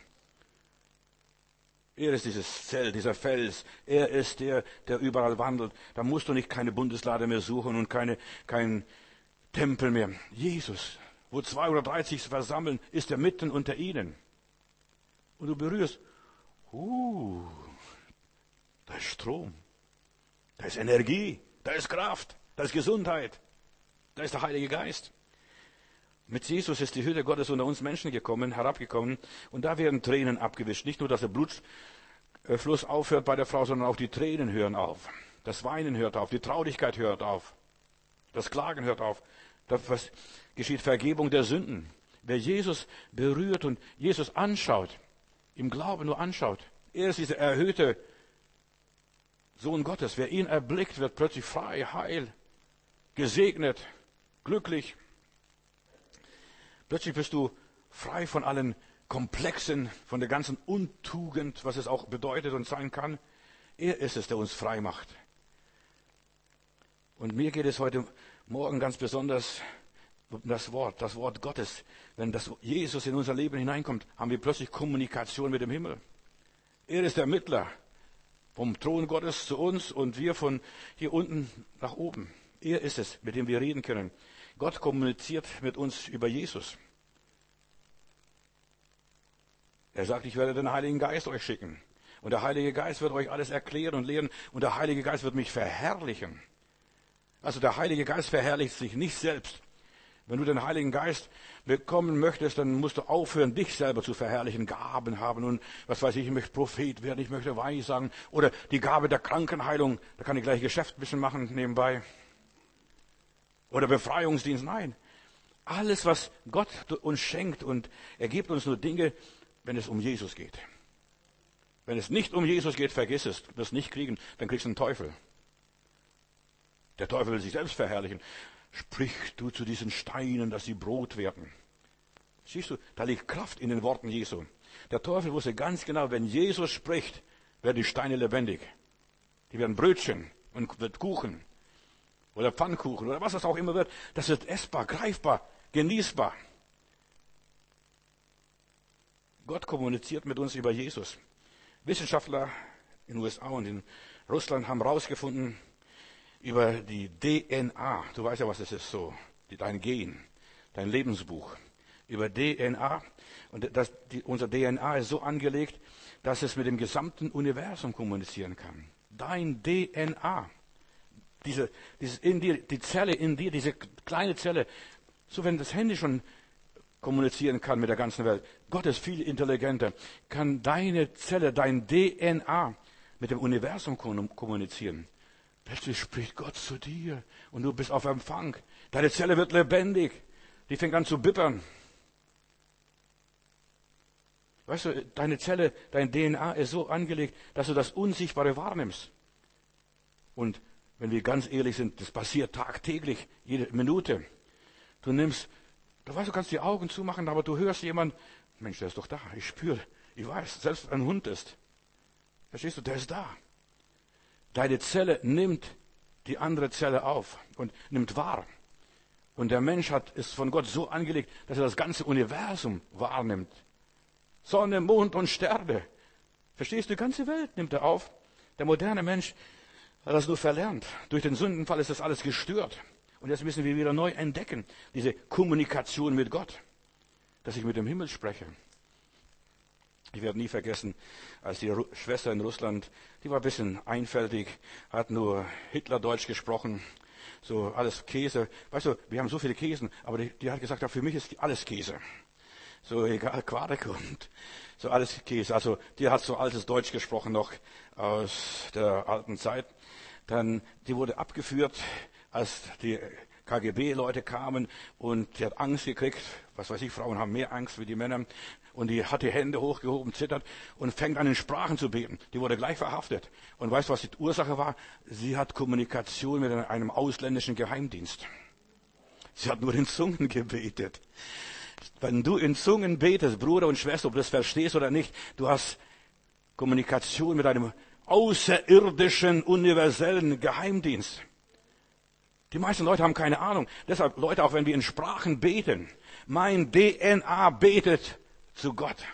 Er ist dieses Zelt, dieser Fels. Er ist der überall wandelt. Da musst du nicht keine Bundeslade mehr suchen und kein Tempel mehr. Jesus, wo 2 oder 3 sich versammeln, ist er mitten unter ihnen. Und du berührst, da ist Strom, da ist Energie, da ist Kraft, da ist Gesundheit, da ist der Heilige Geist. Mit Jesus ist die Hütte Gottes unter uns Menschen herabgekommen, und da werden Tränen abgewischt. Nicht nur, dass der Blutfluss aufhört bei der Frau, sondern auch die Tränen hören auf. Das Weinen hört auf, die Traurigkeit hört auf, das Klagen hört auf. Was geschieht? Vergebung der Sünden. Wer Jesus berührt und Jesus anschaut, im Glauben nur anschaut, er ist dieser erhöhte Sohn Gottes. Wer ihn erblickt, wird plötzlich frei, heil, gesegnet, glücklich. Plötzlich bist du frei von allen Komplexen, von der ganzen Untugend, was es auch bedeutet und sein kann. Er ist es, der uns frei macht. Und mir geht es heute Morgen ganz besonders um das Wort Gottes. Wenn das Jesus in unser Leben hineinkommt, haben wir plötzlich Kommunikation mit dem Himmel. Er ist der Mittler vom Thron Gottes zu uns und wir von hier unten nach oben. Er ist es, mit dem wir reden können. Gott kommuniziert mit uns über Jesus. Er sagt, ich werde den Heiligen Geist euch schicken. Und der Heilige Geist wird euch alles erklären und lehren. Und der Heilige Geist wird mich verherrlichen. Also der Heilige Geist verherrlicht sich nicht selbst. Wenn du den Heiligen Geist bekommen möchtest, dann musst du aufhören, dich selber zu verherrlichen, Gaben haben und was weiß ich möchte Prophet werden, ich möchte Weissagen oder die Gabe der Krankenheilung, da kann ich gleich Geschäft ein bisschen machen nebenbei. Oder Befreiungsdienst, nein. Alles, was Gott uns schenkt, und er gibt uns nur Dinge, wenn es um Jesus geht. Wenn es nicht um Jesus geht, vergiss es, du wirst nicht kriegen, dann kriegst du einen Teufel. Der Teufel will sich selbst verherrlichen. Sprich du zu diesen Steinen, dass sie Brot werden. Siehst du, da liegt Kraft in den Worten Jesu. Der Teufel wusste ganz genau, wenn Jesus spricht, werden die Steine lebendig. Die werden Brötchen und wird Kuchen. Oder Pfannkuchen oder was es auch immer wird. Das wird essbar, greifbar, genießbar. Gott kommuniziert mit uns über Jesus. Wissenschaftler in den USA und in Russland haben herausgefunden, über die DNA, du weißt ja, was das ist, so, dein Gen, dein Lebensbuch, über DNA, und unser DNA ist so angelegt, dass es mit dem gesamten Universum kommunizieren kann. Dein DNA, dieses in dir, die Zelle in dir, diese kleine Zelle, so wenn das Handy schon kommunizieren kann mit der ganzen Welt, Gott ist viel intelligenter, kann deine Zelle, dein DNA mit dem Universum kommunizieren. Plötzlich spricht Gott zu dir und du bist auf Empfang. Deine Zelle wird lebendig. Die fängt an zu bippern. Weißt du, deine Zelle, dein DNA ist so angelegt, dass du das Unsichtbare wahrnimmst. Und wenn wir ganz ehrlich sind, das passiert tagtäglich, jede Minute. Du weißt, du kannst die Augen zumachen, aber du hörst jemanden, Mensch, der ist doch da, ich spüre, ich weiß, selbst ein Hund ist. Verstehst du, der ist da. Deine Zelle nimmt die andere Zelle auf und nimmt wahr. Und der Mensch ist von Gott so angelegt, dass er das ganze Universum wahrnimmt. Sonne, Mond und Sterne. Verstehst du, die ganze Welt nimmt er auf. Der moderne Mensch hat das nur verlernt. Durch den Sündenfall ist das alles gestört. Und jetzt müssen wir wieder neu entdecken, diese Kommunikation mit Gott, dass ich mit dem Himmel spreche. Ich werde nie vergessen, als die Schwester in Russland, die war ein bisschen einfältig, hat nur Hitlerdeutsch gesprochen, so alles Käse. Weißt du, wir haben so viele Käsen, aber die hat gesagt, ja, für mich ist alles Käse. So egal, Quark und so alles Käse. Also die hat so altes Deutsch gesprochen noch aus der alten Zeit. Dann, die wurde abgeführt, als die KGB-Leute kamen und die hat Angst gekriegt. Was weiß ich, Frauen haben mehr Angst wie die Männer. Und die hat die Hände hochgehoben, zittert und fängt an in Sprachen zu beten. Die wurde gleich verhaftet. Und weißt du, was die Ursache war? Sie hat Kommunikation mit einem ausländischen Geheimdienst. Sie hat nur in Zungen gebetet. Wenn du in Zungen betest, Bruder und Schwester, ob du das verstehst oder nicht, du hast Kommunikation mit einem außerirdischen, universellen Geheimdienst. Die meisten Leute haben keine Ahnung. Deshalb, Leute, auch wenn wir in Sprachen beten, mein DNA betet zu Gott.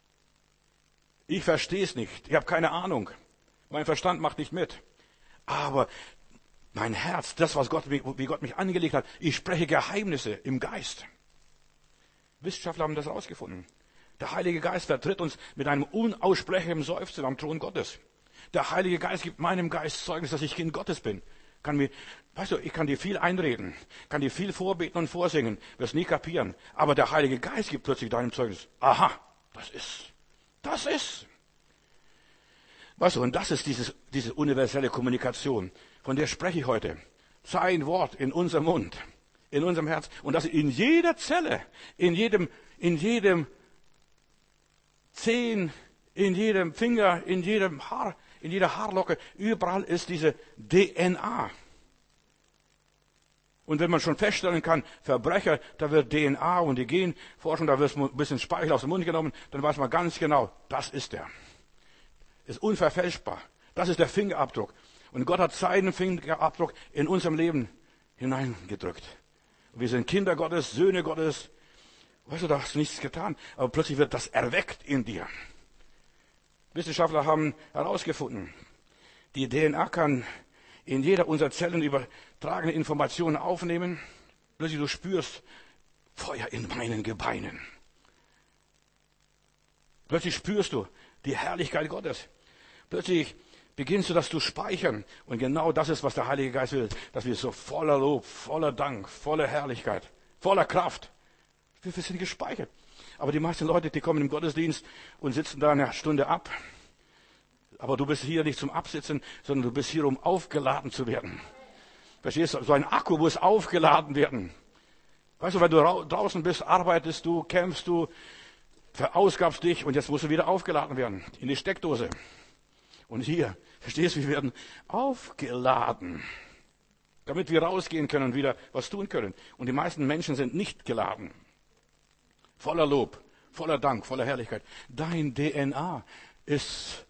Ich verstehe es nicht. Ich habe keine Ahnung. Mein Verstand macht nicht mit. Aber mein Herz, das, wie Gott mich angelegt hat, ich spreche Geheimnisse im Geist. Wissenschaftler haben das herausgefunden. Der Heilige Geist vertritt uns mit einem unaussprechlichen Seufzen am Thron Gottes. Der Heilige Geist gibt meinem Geist Zeugnis, dass ich Kind Gottes bin. Weißt du, ich kann dir viel einreden, kann dir viel vorbeten und vorsingen, wirst nie kapieren. Aber der Heilige Geist gibt plötzlich deinem Zeugnis. Aha, das ist. Weißt du, und das ist diese universelle Kommunikation, von der spreche ich heute. Sein Wort in unserem Mund, in unserem Herz. Und das in jeder Zelle, in jedem Zehen, in jedem Finger, in jedem Haar, in jeder Haarlocke, überall ist diese DNA. Und wenn man schon feststellen kann, Verbrecher, da wird DNA und die Genforschung, da wird ein bisschen Speichel aus dem Mund genommen, dann weiß man ganz genau, das ist er. Ist unverfälschbar. Das ist der Fingerabdruck. Und Gott hat seinen Fingerabdruck in unserem Leben hineingedrückt. Wir sind Kinder Gottes, Söhne Gottes. Weißt du, da hast du nichts getan, aber plötzlich wird das erweckt in dir. Wissenschaftler haben herausgefunden, die DNA kann in jeder unserer Zellen übertragene Informationen aufnehmen. Plötzlich du spürst Feuer in meinen Gebeinen. Plötzlich spürst du die Herrlichkeit Gottes. Plötzlich beginnst du das zu speichern. Und genau das ist, was der Heilige Geist will. Dass wir so voller Lob, voller Dank, voller Herrlichkeit, voller Kraft. Wir sind gespeichert. Aber die meisten Leute, die kommen im Gottesdienst und sitzen da eine Stunde ab. Aber du bist hier nicht zum Absitzen, sondern du bist hier, um aufgeladen zu werden. Verstehst du? So ein Akku muss aufgeladen werden. Weißt du, wenn du draußen bist, arbeitest du, kämpfst du, verausgabst dich und jetzt musst du wieder aufgeladen werden. In die Steckdose. Und hier, verstehst du, wir werden aufgeladen. Damit wir rausgehen können und wieder was tun können. Und die meisten Menschen sind nicht geladen. Voller Lob, voller Dank, voller Herrlichkeit. Dein DNA ist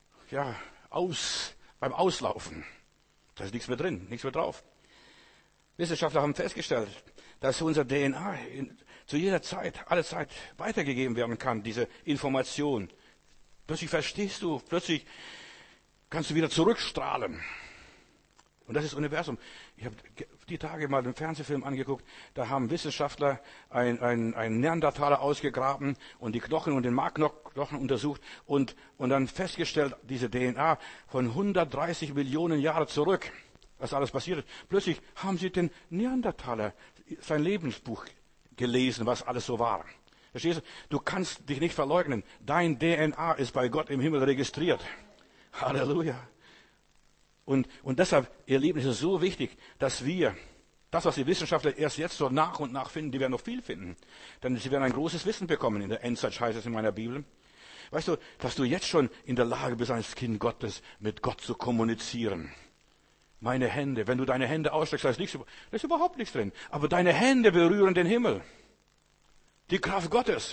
beim Auslaufen. Da ist nichts mehr drin, nichts mehr drauf. Wissenschaftler haben festgestellt, dass unser DNA zu jeder Zeit, alle Zeit weitergegeben werden kann, diese Information. Plötzlich verstehst du, plötzlich kannst du wieder zurückstrahlen. Und das ist das Universum. Ich habe die Tage mal einen Fernsehfilm angeguckt, da haben Wissenschaftler einen Neandertaler ausgegraben und die Knochen und den Markknochen untersucht und dann festgestellt, diese DNA von 130 Millionen Jahren zurück, was alles passiert ist. Plötzlich haben sie den Neandertaler, sein Lebensbuch gelesen, was alles so war. Verstehst du? Du kannst dich nicht verleugnen. Dein DNA ist bei Gott im Himmel registriert. Halleluja. Und deshalb, ihr Lieben, ist es so wichtig, dass wir, das, was die Wissenschaftler erst jetzt so nach und nach finden, die werden noch viel finden. Denn sie werden ein großes Wissen bekommen. In der Endzeit heißt es in meiner Bibel. Weißt du, dass du jetzt schon in der Lage bist, als Kind Gottes mit Gott zu kommunizieren. Meine Hände, wenn du deine Hände ausstreckst, da ist überhaupt nichts drin. Aber deine Hände berühren den Himmel. Die Kraft Gottes.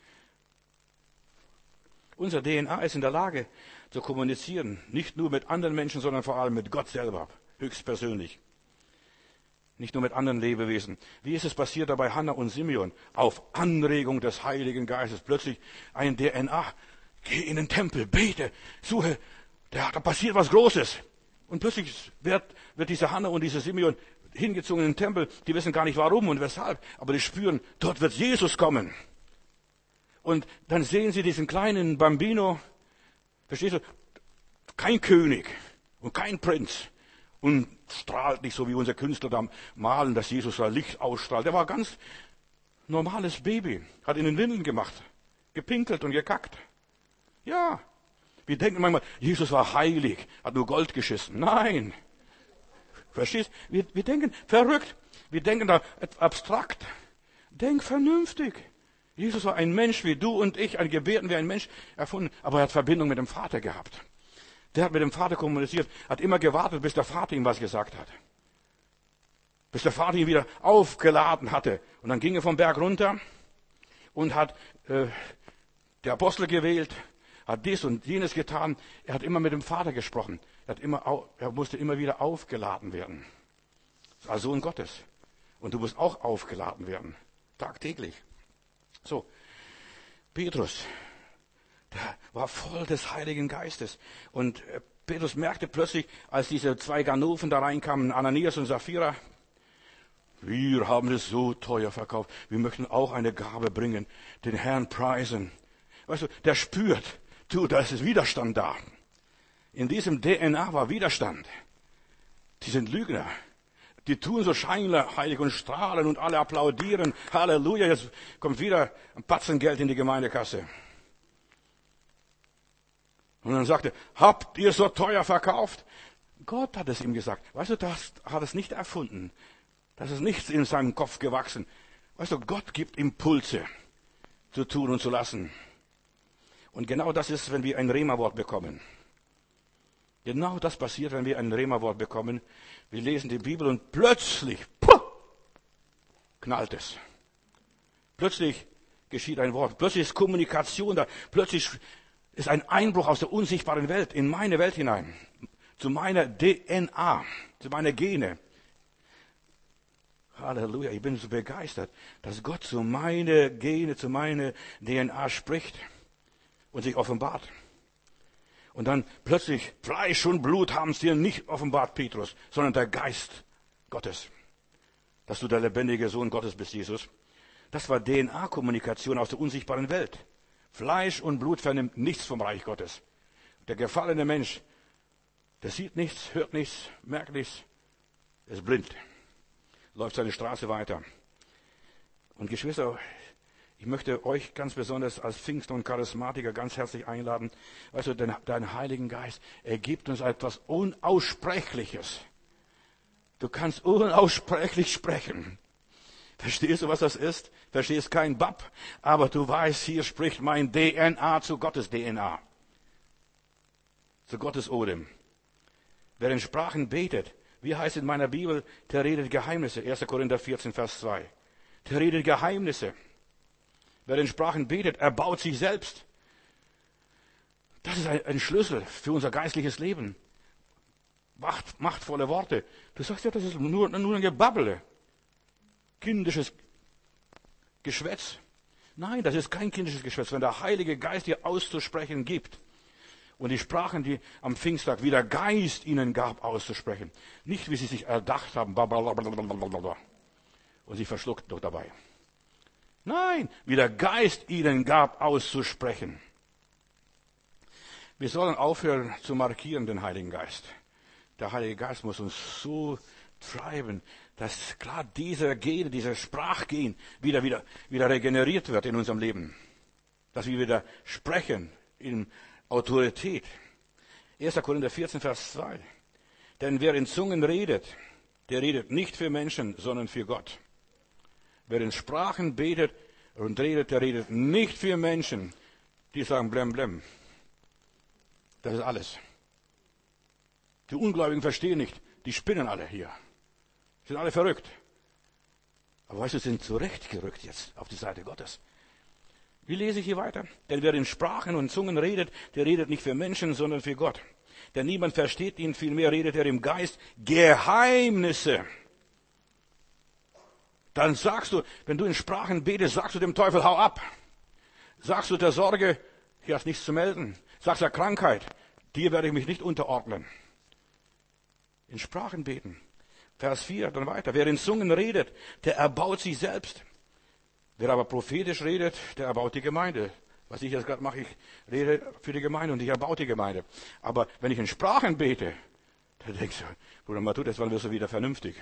Unser DNA ist in der Lage zu kommunizieren. Nicht nur mit anderen Menschen, sondern vor allem mit Gott selber. Höchstpersönlich. Nicht nur mit anderen Lebewesen. Wie ist es passiert da bei Hannah und Simeon? Auf Anregung des Heiligen Geistes. Plötzlich ein DNA. Geh in den Tempel, bete, suche. Da passiert was Großes. Und plötzlich wird diese Hannah und diese Simeon hingezogen in den Tempel. Die wissen gar nicht warum und weshalb. Aber die spüren, dort wird Jesus kommen. Und dann sehen sie diesen kleinen Bambino. Verstehst du? Kein König und kein Prinz. Und strahlt nicht so wie unser Künstler da malen, dass Jesus da Licht ausstrahlt. Der war ganz normales Baby. Hat in den Windeln gemacht. Gepinkelt und gekackt. Ja. Wir denken manchmal, Jesus war heilig, hat nur Gold geschissen. Nein. Verstehst? Wir denken verrückt. Wir denken da abstrakt. Denk vernünftig. Jesus war ein Mensch wie du und ich, ein Gebärden wie ein Mensch erfunden. Aber er hat Verbindung mit dem Vater gehabt. Der hat mit dem Vater kommuniziert, hat immer gewartet, bis der Vater ihm was gesagt hat. Bis der Vater ihn wieder aufgeladen hatte. Und dann ging er vom Berg runter und hat der Apostel gewählt, hat dies und jenes getan. Er hat immer mit dem Vater gesprochen. Er musste immer wieder aufgeladen werden. Das war Sohn Gottes. Und du musst auch aufgeladen werden. Tagtäglich. So. Petrus. Der war voll des Heiligen Geistes. Und Petrus merkte plötzlich, als diese zwei Ganoven da reinkamen, Ananias und Sapphira, wir haben es so teuer verkauft. Wir möchten auch eine Gabe bringen, den Herrn preisen. Weißt du, der spürt, da ist Widerstand da. In diesem DNA war Widerstand. Die sind Lügner. Die tun so scheinheilig und strahlen und alle applaudieren. Halleluja, jetzt kommt wieder ein Batzen Geld in die Gemeindekasse. Und dann sagte, habt ihr so teuer verkauft? Gott hat es ihm gesagt. Weißt du, das hat es nicht erfunden. Das ist nichts in seinem Kopf gewachsen. Weißt du, Gott gibt Impulse zu tun und zu lassen. Und genau das ist, wenn wir ein Rema-Wort bekommen. Genau das passiert, wenn wir ein Rema-Wort bekommen. Wir lesen die Bibel und plötzlich, knallt es. Plötzlich geschieht ein Wort. Plötzlich ist Kommunikation da. Plötzlich ist ein Einbruch aus der unsichtbaren Welt in meine Welt hinein. Zu meiner DNA, zu meiner Gene. Halleluja, ich bin so begeistert, dass Gott zu meiner Gene, zu meiner DNA spricht und sich offenbart. Und dann plötzlich, Fleisch und Blut haben es dir nicht offenbart, Petrus, sondern der Geist Gottes. Dass du der lebendige Sohn Gottes bist, Jesus. Das war DNA-Kommunikation aus der unsichtbaren Welt. Fleisch und Blut vernimmt nichts vom Reich Gottes. Der gefallene Mensch, der sieht nichts, hört nichts, merkt nichts, ist blind, läuft seine Straße weiter. Und Geschwister, ich möchte euch ganz besonders als Pfingster und Charismatiker ganz herzlich einladen. Weißt du, dein Heiligen Geist, er gibt uns etwas Unaussprechliches. Du kannst unaussprechlich sprechen. Verstehst du, was das ist? Verstehst kein Bab, aber du weißt, hier spricht mein DNA zu Gottes DNA. Zu Gottes Odem. Wer in Sprachen betet, wie heißt in meiner Bibel, der redet Geheimnisse. 1. Korinther 14, Vers 2. Der redet Geheimnisse. Wer in Sprachen betet, erbaut sich selbst. Das ist ein Schlüssel für unser geistliches Leben. Machtvolle Worte. Du sagst ja, das ist nur ein Gebabbele. Kindisches Geschwätz. Nein, das ist kein kindisches Geschwätz. Wenn der Heilige Geist dir auszusprechen gibt und die Sprachen, die am Pfingsttag, wie der Geist ihnen gab, auszusprechen. Nicht, wie sie sich erdacht haben, und sie verschluckt doch dabei. Nein, wie der Geist ihnen gab, auszusprechen. Wir sollen aufhören zu markieren, den Heiligen Geist. Der Heilige Geist muss uns so treiben, dass klar dieser Sprachgen wieder regeneriert wird in unserem Leben. Dass wir wieder sprechen in Autorität. 1. Korinther 14, Vers 2. Denn wer in Zungen redet, der redet nicht für Menschen, sondern für Gott. Wer in Sprachen betet und redet, der redet nicht für Menschen, die sagen blem blem. Das ist alles. Die Ungläubigen verstehen nicht, die spinnen alle hier. Sind alle verrückt. Aber weißt du, sind zurechtgerückt jetzt auf die Seite Gottes. Wie lese ich hier weiter? Denn wer in Sprachen und Zungen redet, der redet nicht für Menschen, sondern für Gott. Denn niemand versteht ihn, vielmehr redet er im Geist Geheimnisse. Dann sagst du, wenn du in Sprachen betest, sagst du dem Teufel, hau ab. Sagst du der Sorge, hier hast nichts zu melden. Sagst der Krankheit, dir werde ich mich nicht unterordnen. In Sprachen beten. Vers 4, dann weiter. Wer in Zungen redet, der erbaut sich selbst. Wer aber prophetisch redet, der erbaut die Gemeinde. Was ich jetzt gerade mache, ich rede für die Gemeinde und ich erbaue die Gemeinde. Aber wenn ich in Sprachen bete, dann denkst du, Bruder Matthäus, wann wirst du wieder vernünftig?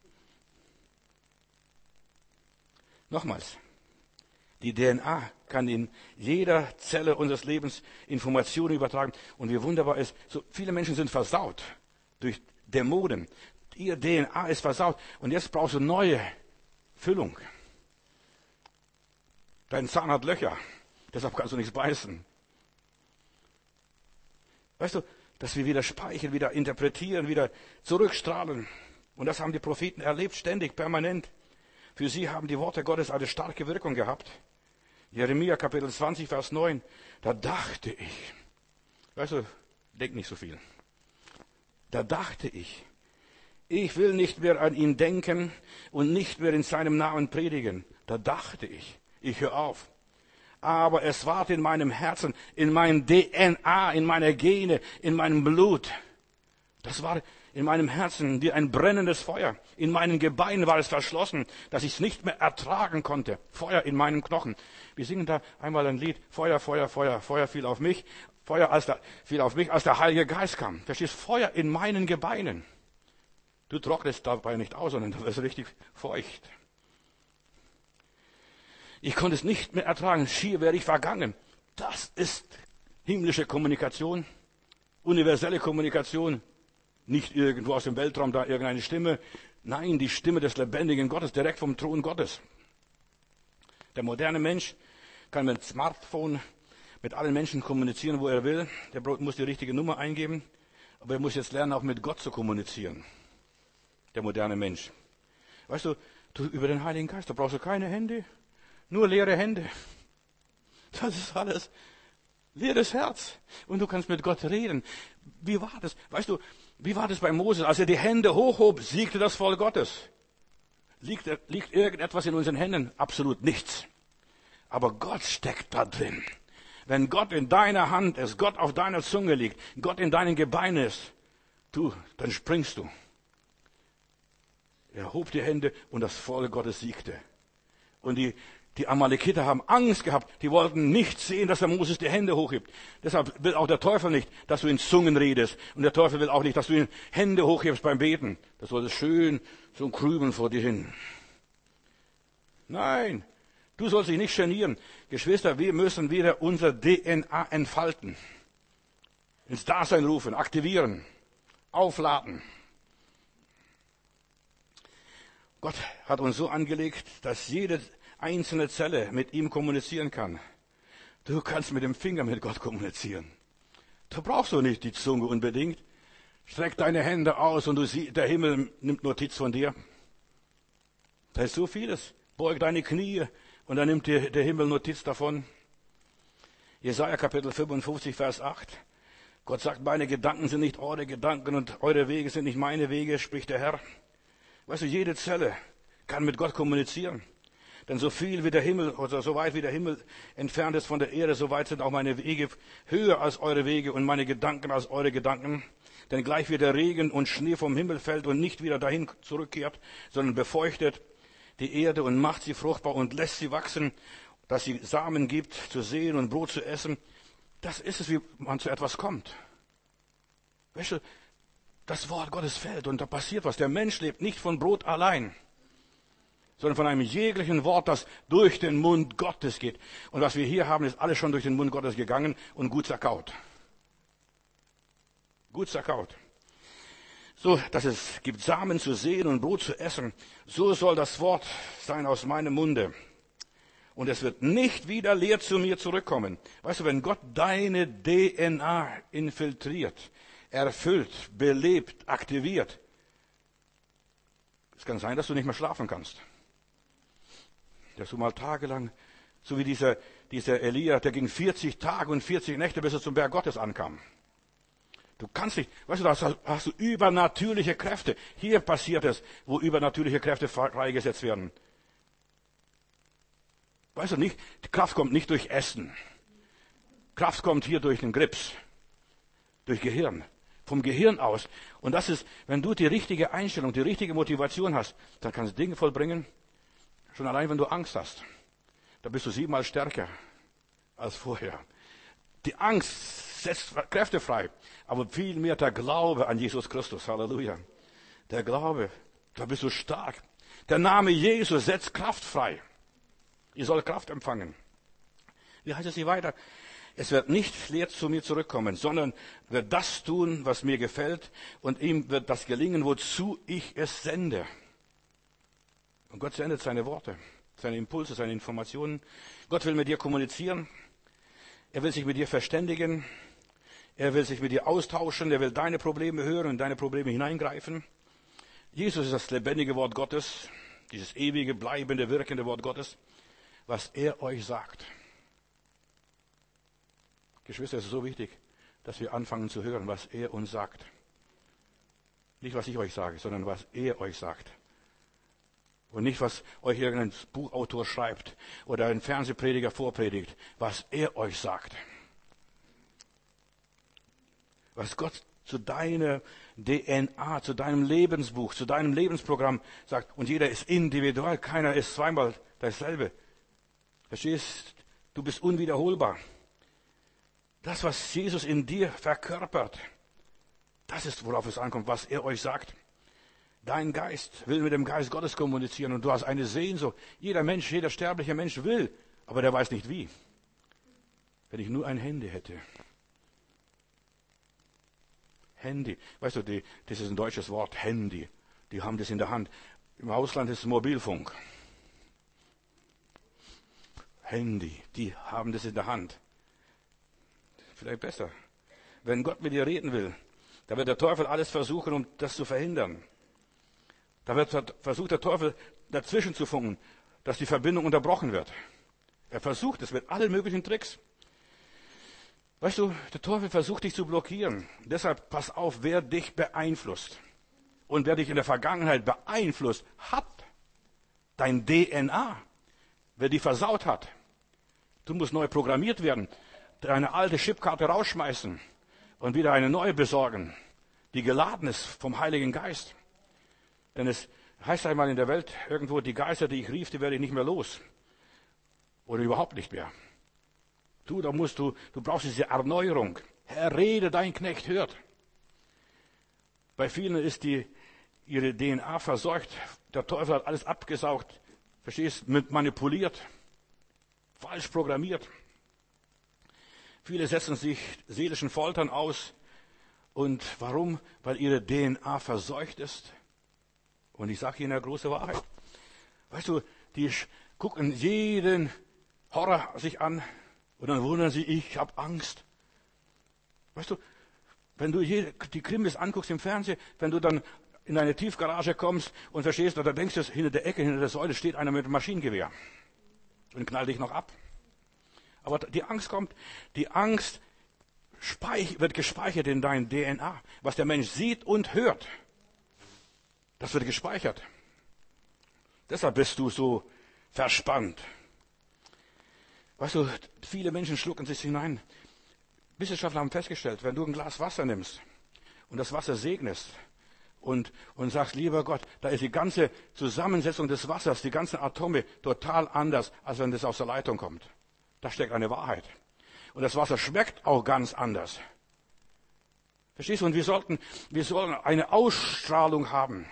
Nochmals. Die DNA kann in jeder Zelle unseres Lebens Informationen übertragen. Und wie wunderbar ist, so viele Menschen sind versaut durch Dämonen. Ihr DNA ist versaut. Und jetzt brauchst du neue Füllung. Dein Zahn hat Löcher. Deshalb kannst du nichts beißen. Weißt du, dass wir wieder speichern, wieder interpretieren, wieder zurückstrahlen. Und das haben die Propheten erlebt, ständig, permanent. Für sie haben die Worte Gottes eine starke Wirkung gehabt. Jeremia Kapitel 20, Vers 9. Da dachte ich, weißt du, denk nicht so viel. Da dachte ich will nicht mehr an ihn denken und nicht mehr in seinem Namen predigen. Da dachte ich höre auf. Aber es war in meinem Herzen, in meinem DNA, in meiner Gene, in meinem Blut. Das war in meinem Herzen wie ein brennendes Feuer. In meinen Gebeinen war es verschlossen, dass ich es nicht mehr ertragen konnte. Feuer in meinen Knochen. Wir singen da einmal ein Lied. Feuer, Feuer, Feuer. Feuer fiel auf mich. Fiel auf mich, als der Heilige Geist kam. Verstehst? Feuer in meinen Gebeinen. Du trocknest dabei nicht aus, sondern du wirst richtig feucht. Ich konnte es nicht mehr ertragen. Schier wäre ich vergangen. Das ist himmlische Kommunikation. Universelle Kommunikation. Nicht irgendwo aus dem Weltraum da irgendeine Stimme. Nein, die Stimme des lebendigen Gottes, direkt vom Thron Gottes. Der moderne Mensch kann mit dem Smartphone mit allen Menschen kommunizieren, wo er will. Der muss die richtige Nummer eingeben. Aber er muss jetzt lernen, auch mit Gott zu kommunizieren. Der moderne Mensch. Weißt du, über den Heiligen Geist, da brauchst du keine Hände. Nur leere Hände. Das ist alles. Leeres Herz. Und du kannst mit Gott reden. Wie war das? Weißt du, wie war das bei Moses? Als er die Hände hochhob, siegte das Volk Gottes. Liegt irgendetwas in unseren Händen? Absolut nichts. Aber Gott steckt da drin. Wenn Gott in deiner Hand ist, Gott auf deiner Zunge liegt, Gott in deinen Gebeinen ist, dann springst du. Er hob die Hände und das Volk Gottes siegte. Und die Amalekiter haben Angst gehabt. Die wollten nicht sehen, dass der Moses die Hände hochhebt. Deshalb will auch der Teufel nicht, dass du in Zungen redest. Und der Teufel will auch nicht, dass du die Hände hochhebst beim Beten. Das soll schön so krümeln vor dir hin. Nein, du sollst dich nicht genieren. Geschwister, wir müssen wieder unser DNA entfalten. Ins Dasein rufen, aktivieren, aufladen. Gott hat uns so angelegt, dass jede einzelne Zelle mit ihm kommunizieren kann. Du kannst mit dem Finger mit Gott kommunizieren. Da brauchst du nicht die Zunge unbedingt. Streck deine Hände aus und du siehst, der Himmel nimmt Notiz von dir. Da ist so vieles. Beug deine Knie und dann nimmt dir der Himmel Notiz davon. Jesaja Kapitel 55, Vers 8. Gott sagt, meine Gedanken sind nicht eure Gedanken und eure Wege sind nicht meine Wege, spricht der Herr. Weißt du, jede Zelle kann mit Gott kommunizieren. Denn so viel wie der Himmel, oder so weit wie der Himmel entfernt ist von der Erde, so weit sind auch meine Wege höher als eure Wege und meine Gedanken als eure Gedanken. Denn gleich wie der Regen und Schnee vom Himmel fällt und nicht wieder dahin zurückkehrt, sondern befeuchtet die Erde und macht sie fruchtbar und lässt sie wachsen, dass sie Samen gibt, zu sehen und Brot zu essen. Das ist es, wie man zu etwas kommt. Weißt du, das Wort Gottes fällt und da passiert was. Der Mensch lebt nicht von Brot allein, sondern von einem jeglichen Wort, das durch den Mund Gottes geht. Und was wir hier haben, ist alles schon durch den Mund Gottes gegangen und gut zerkaut. Gut zerkaut. So, dass es gibt Samen zu sehen und Brot zu essen. So soll das Wort sein aus meinem Munde. Und es wird nicht wieder leer zu mir zurückkommen. Weißt du, wenn Gott deine DNA infiltriert, erfüllt, belebt, aktiviert, es kann sein, dass du nicht mehr schlafen kannst. Dass du mal tagelang, so wie dieser Elia, der ging 40 Tage und 40 Nächte, bis er zum Berg Gottes ankam. Du kannst nicht, weißt du, da hast du übernatürliche Kräfte. Hier passiert es, wo übernatürliche Kräfte freigesetzt werden. Weißt du nicht, die Kraft kommt nicht durch Essen. Kraft kommt hier durch den Grips, durch Gehirn, vom Gehirn aus. Und das ist, wenn du die richtige Einstellung, die richtige Motivation hast, dann kannst du Dinge vollbringen, schon allein, wenn du Angst hast. Da bist du 7-mal stärker als vorher. Die Angst setzt Kräfte frei, aber vielmehr der Glaube an Jesus Christus. Halleluja. Der Glaube, da bist du stark. Der Name Jesus setzt Kraft frei. Ihr sollt Kraft empfangen. Wie heißt es hier weiter? Es wird nicht leer zu mir zurückkommen, sondern wird das tun, was mir gefällt, und ihm wird das gelingen, wozu ich es sende. Und Gott sendet seine Worte, seine Impulse, seine Informationen. Gott will mit dir kommunizieren. Er will sich mit dir verständigen. Er will sich mit dir austauschen. Er will deine Probleme hören und in deine Probleme hineingreifen. Jesus ist das lebendige Wort Gottes, dieses ewige, bleibende, wirkende Wort Gottes, was er euch sagt. Geschwister, es ist so wichtig, dass wir anfangen zu hören, was er uns sagt. Nicht, was ich euch sage, sondern was er euch sagt. Und nicht, was euch irgendein Buchautor schreibt oder ein Fernsehprediger vorpredigt, was er euch sagt. Was Gott zu deiner DNA, zu deinem Lebensbuch, zu deinem Lebensprogramm sagt. Und jeder ist individuell, keiner ist zweimal dasselbe. Verstehst? Du bist unwiederholbar. Das, was Jesus in dir verkörpert, das ist, worauf es ankommt, was er euch sagt. Dein Geist will mit dem Geist Gottes kommunizieren und du hast eine Sehnsucht. Jeder Mensch, jeder sterbliche Mensch will, aber der weiß nicht wie. Wenn ich nur ein Handy hätte. Handy. Weißt du, das ist ein deutsches Wort, Handy. Die haben das in der Hand. Im Ausland ist es Mobilfunk. Handy, die haben das in der Hand. Vielleicht besser. Wenn Gott mit dir reden will, da wird der Teufel alles versuchen, um das zu verhindern. Da wird versucht, der Teufel dazwischen zu funken, dass die Verbindung unterbrochen wird. Er versucht es mit allen möglichen Tricks. Weißt du, der Teufel versucht dich zu blockieren. Deshalb pass auf, wer dich beeinflusst. Und wer dich in der Vergangenheit beeinflusst hat, dein DNA, wer die versaut hat. Du musst neu programmiert werden, deine alte Chipkarte rausschmeißen und wieder eine neue besorgen, die geladen ist vom Heiligen Geist. Denn es heißt einmal in der Welt irgendwo, die Geister, die ich rief, die werde ich nicht mehr los. Oder überhaupt nicht mehr. Du brauchst diese Erneuerung. Herr, rede, dein Knecht hört. Bei vielen ist ihre DNA verseucht. Der Teufel hat alles abgesaugt. Verstehst? Manipuliert. Falsch programmiert. Viele setzen sich seelischen Foltern aus. Und warum? Weil ihre DNA verseucht ist. Und ich sage Ihnen eine große Wahrheit. Weißt du, die gucken jeden Horror sich an und dann wundern sie, ich habe Angst. Weißt du, wenn du die Krimis anguckst im Fernsehen, wenn du dann in eine Tiefgarage kommst und verstehst, oder denkst du, hinter der Ecke, hinter der Säule steht einer mit einem Maschinengewehr und knallt dich noch ab. Aber die Angst kommt, die Angst wird gespeichert in deinem DNA. Was der Mensch sieht und hört, das wird gespeichert. Deshalb bist du so verspannt. Weißt du, viele Menschen schlucken sich hinein. Wissenschaftler haben festgestellt, wenn du ein Glas Wasser nimmst und das Wasser segnest und sagst, lieber Gott, da ist die ganze Zusammensetzung des Wassers, die ganzen Atome total anders, als wenn das aus der Leitung kommt. Da steckt eine Wahrheit. Und das Wasser schmeckt auch ganz anders. Verstehst du? Und wir sollen eine Ausstrahlung haben.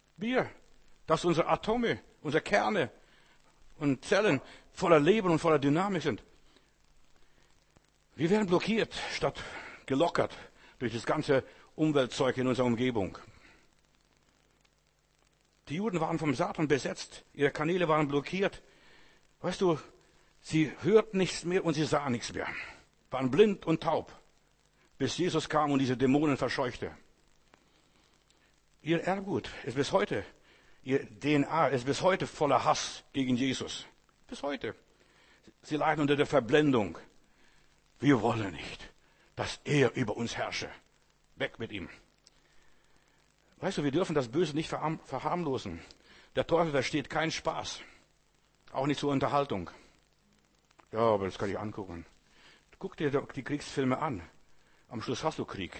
Dass unsere Atome, unsere Kerne und Zellen voller Leben und voller Dynamik sind. Wir werden blockiert, statt gelockert durch das ganze Umweltzeug in unserer Umgebung. Die Juden waren vom Satan besetzt. Ihre Kanäle waren blockiert. Weißt du, sie hörten nichts mehr und sie sahen nichts mehr. Waren blind und taub, bis Jesus kam und diese Dämonen verscheuchte. Ihr Erbgut ist bis heute, ihr DNA ist bis heute voller Hass gegen Jesus. Bis heute. Sie leiden unter der Verblendung. Wir wollen nicht, dass er über uns herrsche. Weg mit ihm. Weißt du, wir dürfen das Böse nicht verharmlosen. Der Teufel versteht keinen Spaß. Auch nicht zur Unterhaltung. Ja, aber das kann ich angucken. Guck dir die Kriegsfilme an. Am Schluss hast du Krieg.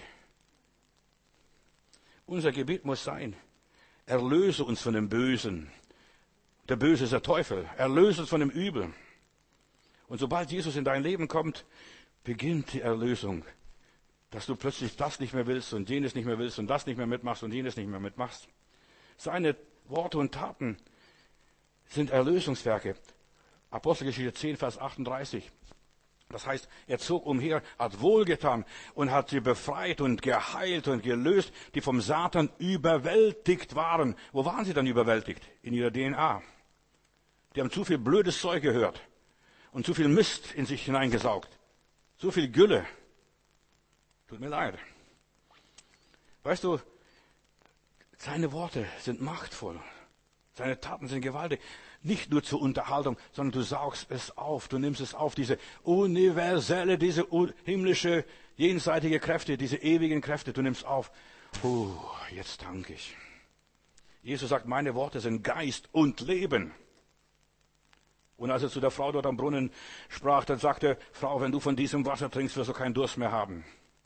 Unser Gebet muss sein, erlöse uns von dem Bösen. Der Böse ist der Teufel. Erlöse uns von dem Übel. Und sobald Jesus in dein Leben kommt, beginnt die Erlösung. Dass du plötzlich das nicht mehr willst und jenes nicht mehr willst und das nicht mehr mitmachst und jenes nicht mehr mitmachst. Seine Worte und Taten sind Erlösungswerke. Apostelgeschichte 10, Vers 38. Das heißt, er zog umher, hat wohlgetan und hat sie befreit und geheilt und gelöst, die vom Satan überwältigt waren. Wo waren sie dann überwältigt? In ihrer DNA. Die haben zu viel blödes Zeug gehört und zu viel Mist in sich hineingesaugt. Zu viel Gülle. Tut mir leid. Weißt du, seine Worte sind machtvoll. Seine Taten sind gewaltig. Nicht nur zur Unterhaltung, sondern du saugst es auf. Du nimmst es auf. Diese universelle, diese himmlische, jenseitige Kräfte, diese ewigen Kräfte. Du nimmst auf. Jetzt danke ich. Jesus sagt, meine Worte sind Geist und Leben. Und als er zu der Frau dort am Brunnen sprach, dann sagte, Frau, wenn du von diesem Wasser trinkst, wirst du keinen Durst mehr haben.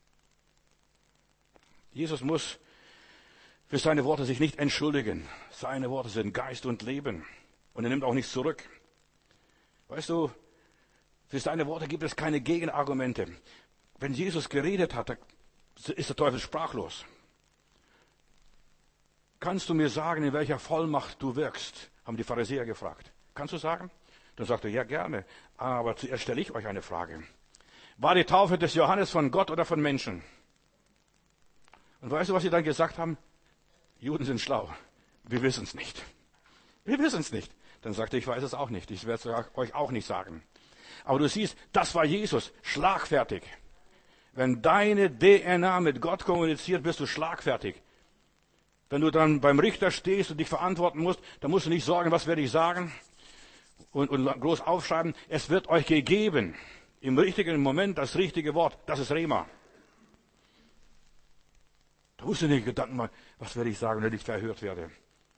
Jesus muss für seine Worte sich nicht entschuldigen. Seine Worte sind Geist und Leben. Und er nimmt auch nichts zurück. Weißt du, für seine Worte gibt es keine Gegenargumente. Wenn Jesus geredet hat, ist der Teufel sprachlos. Kannst du mir sagen, in welcher Vollmacht du wirkst? Haben die Pharisäer gefragt. Kannst du sagen? Dann sagte er, ja gerne. Aber zuerst stelle ich euch eine Frage. War die Taufe des Johannes von Gott oder von Menschen? Und weißt du, was sie dann gesagt haben? Juden sind schlau. Wir wissen es nicht. Wir wissen es nicht. Dann sagte er, ich weiß es auch nicht. Ich werde es euch auch nicht sagen. Aber du siehst, das war Jesus. Schlagfertig. Wenn deine DNA mit Gott kommuniziert, bist du schlagfertig. Wenn du dann beim Richter stehst und dich verantworten musst, dann musst du nicht sorgen, was werde ich sagen und groß aufschreiben. Es wird euch gegeben. Im richtigen Moment das richtige Wort. Das ist Rema. Da musst du nicht Gedanken machen, was werde ich sagen, wenn ich verhört werde.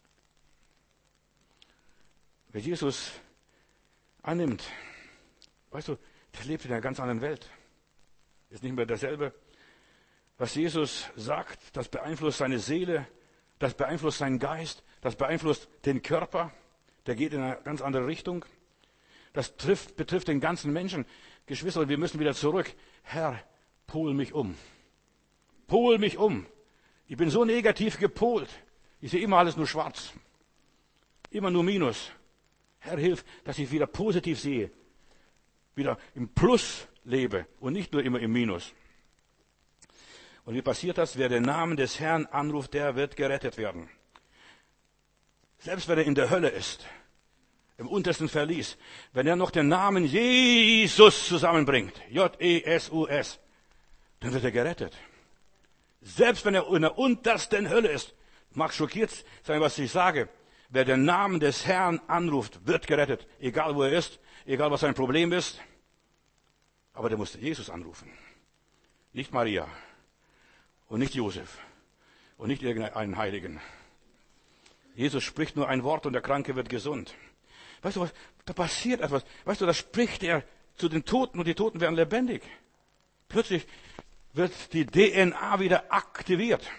Wer Jesus annimmt, weißt du, der lebt in einer ganz anderen Welt. Ist nicht mehr derselbe. Was Jesus sagt, das beeinflusst seine Seele, das beeinflusst seinen Geist, das beeinflusst den Körper. Der geht in eine ganz andere Richtung. Das betrifft den ganzen Menschen. Geschwister, wir müssen wieder zurück. Herr, pol mich um. Pol mich um. Ich bin so negativ gepolt. Ich sehe immer alles nur schwarz. Immer nur Minus. Herr, hilf, dass ich wieder positiv sehe. Wieder im Plus lebe und nicht nur immer im Minus. Und wie passiert das? Wer den Namen des Herrn anruft, der wird gerettet werden. Selbst wenn er in der Hölle ist, im untersten Verlies, wenn er noch den Namen Jesus zusammenbringt, J-E-S-U-S, dann wird er gerettet. Selbst wenn er in der untersten Hölle ist, mag schockiert sein, was ich sage, wer den Namen des Herrn anruft, wird gerettet. Egal wo er ist, egal was sein Problem ist. Aber der musste Jesus anrufen. Nicht Maria und nicht Josef und nicht irgendeinen Heiligen. Jesus spricht nur ein Wort und der Kranke wird gesund. Weißt du was? Da passiert etwas. Weißt du, da spricht er zu den Toten und die Toten werden lebendig. Plötzlich wird die DNA wieder aktiviert.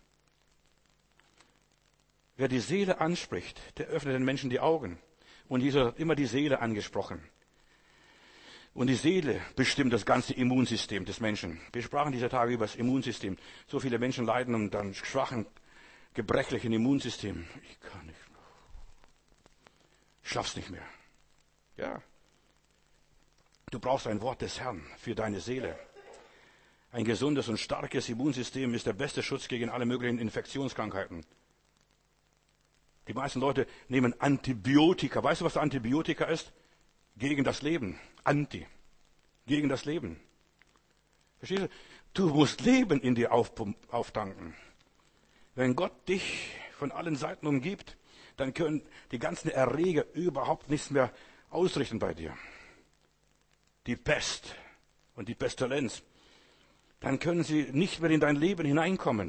Wer die Seele anspricht, der öffnet den Menschen die Augen. Und Jesus hat immer die Seele angesprochen. Und die Seele bestimmt das ganze Immunsystem des Menschen. Wir sprachen dieser Tage über das Immunsystem. So viele Menschen leiden unter einem schwachen, gebrechlichen Immunsystem. Ich kann nicht. Ich schaff's nicht mehr. Ja. Du brauchst ein Wort des Herrn für deine Seele. Ein gesundes und starkes Immunsystem ist der beste Schutz gegen alle möglichen Infektionskrankheiten. Die meisten Leute nehmen Antibiotika. Weißt du, was Antibiotika ist? Gegen das Leben. Gegen das Leben. Verstehst du? Du musst Leben in dir auftanken. Wenn Gott dich von allen Seiten umgibt, dann können die ganzen Erreger überhaupt nichts mehr ausrichten bei dir. Die Pest und die Pestilenz. Dann können sie nicht mehr in dein Leben hineinkommen.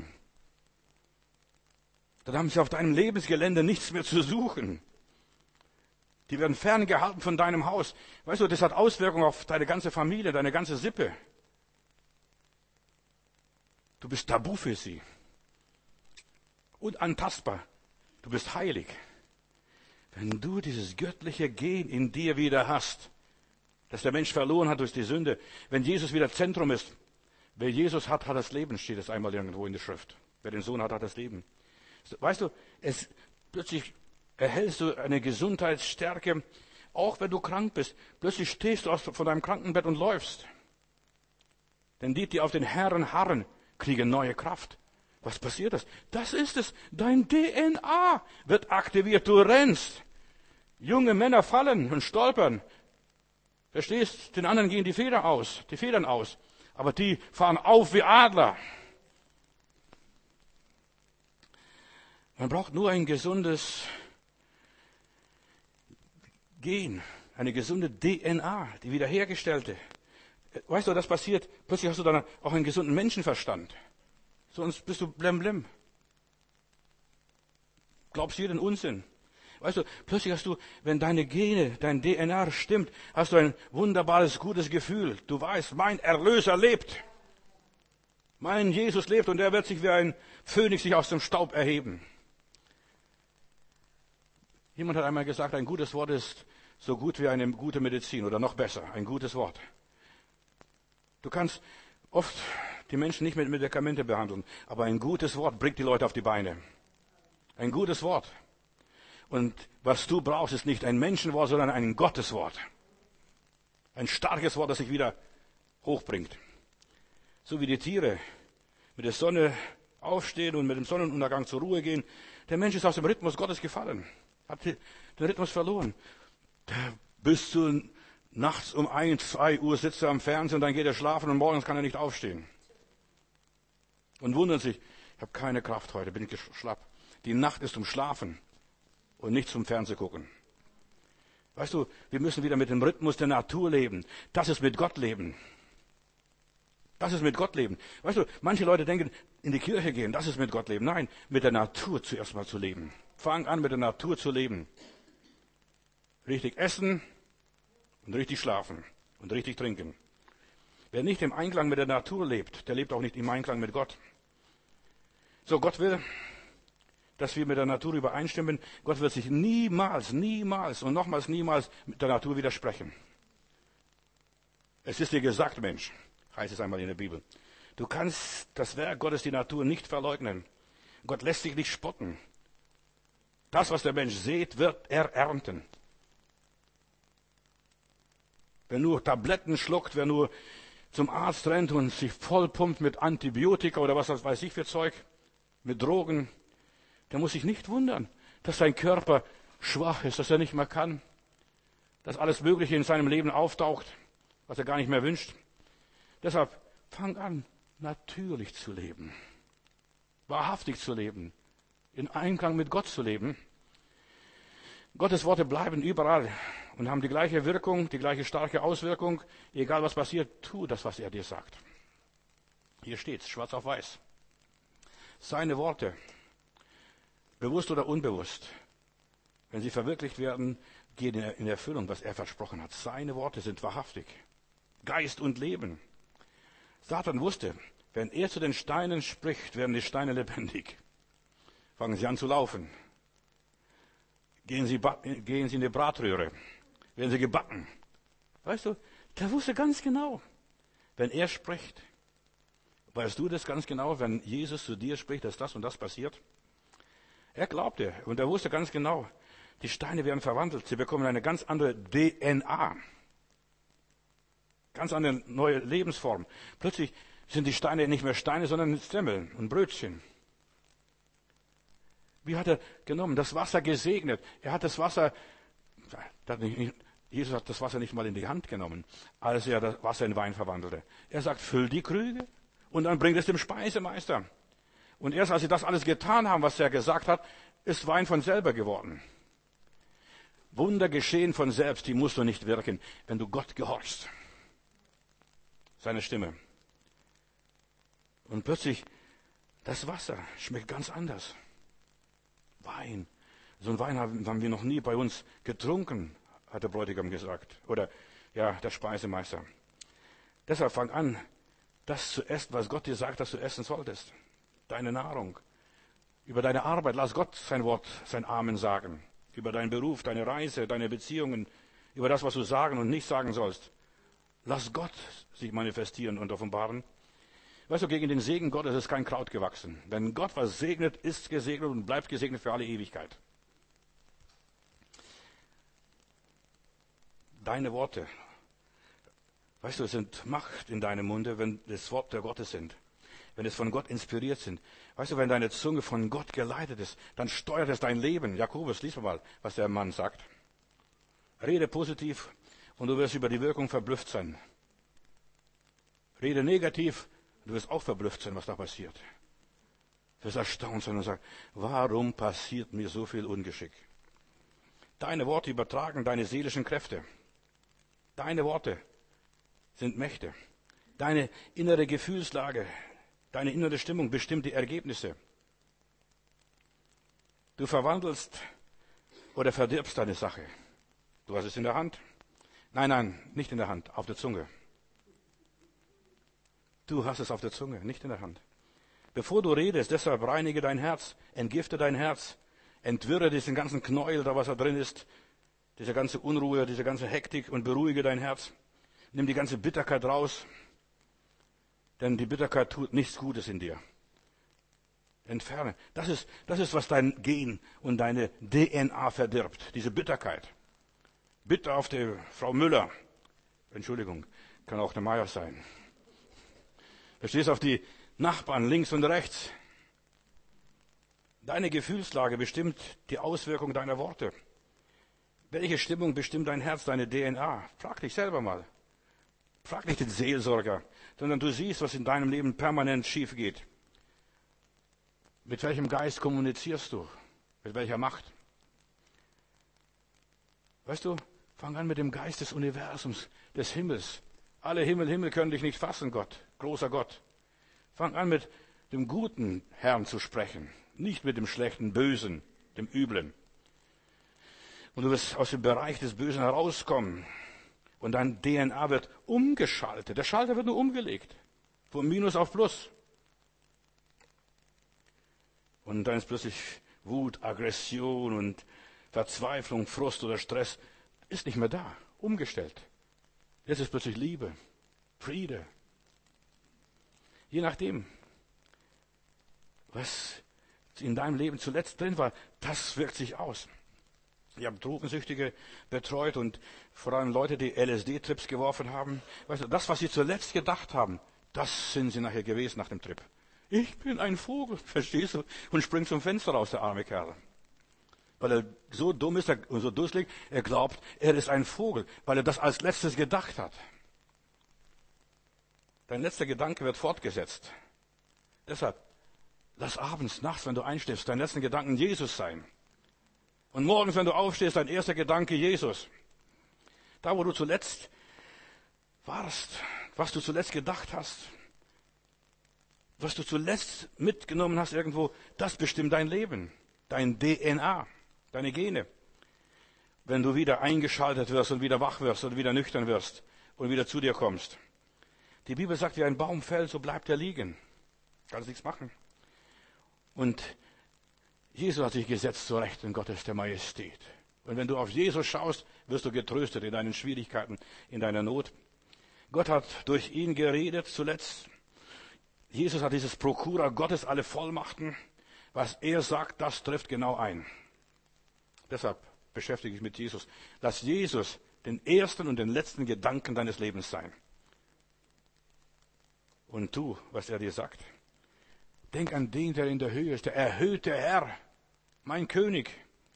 Dann haben sie auf deinem Lebensgelände nichts mehr zu suchen. Die werden ferngehalten von deinem Haus. Weißt du, das hat Auswirkungen auf deine ganze Familie, deine ganze Sippe. Du bist tabu für sie. Unantastbar. Du bist heilig. Wenn du dieses göttliche Gen in dir wieder hast, das der Mensch verloren hat durch die Sünde, wenn Jesus wieder Zentrum ist, wer Jesus hat, hat das Leben, steht es einmal irgendwo in der Schrift. Wer den Sohn hat, hat das Leben. Weißt du, plötzlich erhältst du eine Gesundheitsstärke, auch wenn du krank bist. Plötzlich stehst du von deinem Krankenbett und läufst. Denn die auf den Herrn harren, kriegen neue Kraft. Was passiert das? Das ist es. Dein DNA wird aktiviert. Du rennst. Junge Männer fallen und stolpern. Verstehst? Den anderen gehen die Federn aus. Aber die fahren auf wie Adler. Man braucht nur ein gesundes Gen, eine gesunde DNA, die wiederhergestellte. Weißt du, was passiert? Plötzlich hast du dann auch einen gesunden Menschenverstand. Sonst bist du blemblem. Glaubst jeden Unsinn. Weißt du, plötzlich hast du, wenn deine Gene, dein DNA stimmt, hast du ein wunderbares, gutes Gefühl. Du weißt, mein Erlöser lebt. Mein Jesus lebt und er wird sich wie ein Phönix sich aus dem Staub erheben. Jemand hat einmal gesagt, ein gutes Wort ist so gut wie eine gute Medizin oder noch besser, ein gutes Wort. Du kannst oft die Menschen nicht mit Medikamente behandeln, aber ein gutes Wort bringt die Leute auf die Beine. Ein gutes Wort. Und was du brauchst, ist nicht ein Menschenwort, sondern ein Gotteswort. Ein starkes Wort, das sich wieder hochbringt. So wie die Tiere mit der Sonne aufstehen und mit dem Sonnenuntergang zur Ruhe gehen. Der Mensch ist aus dem Rhythmus Gottes gefallen. Hat den Rhythmus verloren. Bis zu nachts um 1, 2 Uhr sitzt er am Fernsehen, dann geht er schlafen und morgens kann er nicht aufstehen. Und wundert sich, ich habe keine Kraft heute, bin ich schlapp. Die Nacht ist zum Schlafen und nicht zum Fernsehgucken. Weißt du, wir müssen wieder mit dem Rhythmus der Natur leben. Das ist mit Gott leben. Das ist mit Gott leben. Weißt du, manche Leute denken, in die Kirche gehen, das ist mit Gott leben. Nein, mit der Natur zuerst mal zu leben. Fang an, mit der Natur zu leben. Richtig essen und richtig schlafen und richtig trinken. Wer nicht im Einklang mit der Natur lebt, der lebt auch nicht im Einklang mit Gott. So, Gott will, dass wir mit der Natur übereinstimmen. Gott wird sich niemals und nochmals niemals mit der Natur widersprechen. Es ist dir gesagt, Mensch, heißt es einmal in der Bibel. Du kannst das Werk Gottes, die Natur, nicht verleugnen. Gott lässt sich nicht spotten. Das, was der Mensch sät, wird er ernten. Wer nur Tabletten schluckt, wer nur zum Arzt rennt und sich vollpumpt mit Antibiotika oder was weiß ich für Zeug, mit Drogen, der muss sich nicht wundern, dass sein Körper schwach ist, dass er nicht mehr kann, dass alles Mögliche in seinem Leben auftaucht, was er gar nicht mehr wünscht. Deshalb fang an, natürlich zu leben, wahrhaftig zu leben, in Einklang mit Gott zu leben. Gottes Worte bleiben überall und haben die gleiche Wirkung, die gleiche starke Auswirkung. Egal was passiert, tu das, was er dir sagt. Hier steht's, schwarz auf weiß. Seine Worte, bewusst oder unbewusst, wenn sie verwirklicht werden, gehen in Erfüllung, was er versprochen hat. Seine Worte sind wahrhaftig. Geist und Leben. Satan wusste, wenn er zu den Steinen spricht, werden die Steine lebendig. Fangen sie an zu laufen. Gehen sie in die Bratröhre. Werden sie gebacken. Weißt du, der wusste ganz genau, wenn er spricht. Weißt du das ganz genau, wenn Jesus zu dir spricht, dass das und das passiert? Er glaubte und er wusste ganz genau, die Steine werden verwandelt. Sie bekommen eine ganz andere DNA. Ganz andere neue Lebensform. Plötzlich sind die Steine nicht mehr Steine, sondern Semmeln und Brötchen. Wie hat er genommen? Das Wasser gesegnet. Er hat das Wasser, Jesus hat das Wasser nicht mal in die Hand genommen, als er das Wasser in Wein verwandelte. Er sagt, füll die Krüge und dann bringt es dem Speisemeister. Und erst als sie das alles getan haben, was er gesagt hat, ist Wein von selber geworden. Wunder geschehen von selbst, die musst du nicht wirken, wenn du Gott gehorchst. Seine Stimme. Und plötzlich, das Wasser schmeckt ganz anders. Wein. So einen Wein haben wir noch nie bei uns getrunken, hat der Bräutigam gesagt. Oder, ja, der Speisemeister. Deshalb fang an, das zu essen, was Gott dir sagt, dass du essen solltest. Deine Nahrung. Über deine Arbeit, lass Gott sein Wort, sein Amen sagen. Über deinen Beruf, deine Reise, deine Beziehungen, über das, was du sagen und nicht sagen sollst. Lass Gott sich manifestieren und offenbaren. Weißt du, gegen den Segen Gottes ist kein Kraut gewachsen. Wenn Gott was segnet, ist gesegnet und bleibt gesegnet für alle Ewigkeit. Deine Worte, weißt du, es sind Macht in deinem Munde, wenn das Wort der Gottes sind. Wenn es von Gott inspiriert sind. Weißt du, wenn deine Zunge von Gott geleitet ist, dann steuert es dein Leben. Jakobus, lies mal, was der Mann sagt. Rede positiv und du wirst über die Wirkung verblüfft sein. Rede negativ, du wirst auch verblüfft sein, was da passiert. Du wirst erstaunt sein und sagen, warum passiert mir so viel Ungeschick? Deine Worte übertragen deine seelischen Kräfte. Deine Worte sind Mächte. Deine innere Gefühlslage, deine innere Stimmung bestimmt die Ergebnisse. Du verwandelst oder verdirbst deine Sache. Du hast es in der Hand. Nein, nicht in der Hand, auf der Zunge. Du hast es auf der Zunge, nicht in der Hand. Bevor du redest, deshalb reinige dein Herz, entgifte dein Herz, entwirre diesen ganzen Knäuel, da was da drin ist, diese ganze Unruhe, diese ganze Hektik und beruhige dein Herz. Nimm die ganze Bitterkeit raus, denn die Bitterkeit tut nichts Gutes in dir. Entferne. Das ist, was dein Gen und deine DNA verdirbt, diese Bitterkeit. Bitte auf die Frau Müller. Entschuldigung, kann auch der Meier sein. Verstehst, auf die Nachbarn links und rechts. Deine Gefühlslage bestimmt die Auswirkung deiner Worte. Welche Stimmung bestimmt dein Herz, deine DNA? Frag dich selber mal. Frag nicht den Seelsorger, sondern du siehst, was in deinem Leben permanent schief geht. Mit welchem Geist kommunizierst du? Mit welcher Macht? Weißt du, fang an mit dem Geist des Universums, des Himmels. Alle Himmel können dich nicht fassen, Gott, großer Gott. Fang an mit dem guten Herrn zu sprechen, nicht mit dem schlechten, bösen, dem üblen. Und du wirst aus dem Bereich des Bösen herauskommen. Und dein DNA wird umgeschaltet. Der Schalter wird nur umgelegt. Von Minus auf Plus. Und dann ist plötzlich Wut, Aggression und Verzweiflung, Frust oder Stress. Ist nicht mehr da. Umgestellt. Jetzt ist plötzlich Liebe, Friede. Je nachdem, was in deinem Leben zuletzt drin war, das wirkt sich aus. Ich habe Drogensüchtige betreut und vor allem Leute, die LSD-Trips geworfen haben. Weißt du, das, was sie zuletzt gedacht haben, das sind sie nachher gewesen nach dem Trip. Ich bin ein Vogel, verstehst du? Und springt zum Fenster raus, der arme Kerl. Weil er so dumm ist und so dusselig, er glaubt, er ist ein Vogel, weil er das als letztes gedacht hat. Dein letzter Gedanke wird fortgesetzt. Deshalb, lass abends, nachts, wenn du einschläfst, deinen letzten Gedanken Jesus sein. Und morgens, wenn du aufstehst, dein erster Gedanke Jesus. Da, wo du zuletzt warst, was du zuletzt gedacht hast, was du zuletzt mitgenommen hast irgendwo, das bestimmt dein Leben, dein DNA, deine Gene. Wenn du wieder eingeschaltet wirst und wieder wach wirst und wieder nüchtern wirst und wieder zu dir kommst. Die Bibel sagt, wie ein Baum fällt, so bleibt er liegen. Kannst nichts machen. Und Jesus hat sich gesetzt zur Rechten Gottes der Majestät. Und wenn du auf Jesus schaust, wirst du getröstet in deinen Schwierigkeiten, in deiner Not. Gott hat durch ihn geredet zuletzt. Jesus hat dieses Prokura Gottes, alle Vollmachten. Was er sagt, das trifft genau ein. Deshalb beschäftige ich mich mit Jesus. Lass Jesus den ersten und den letzten Gedanken deines Lebens sein. Und tu, was er dir sagt. Denk an den, der in der Höhe ist, der erhöhte Herr. mein König.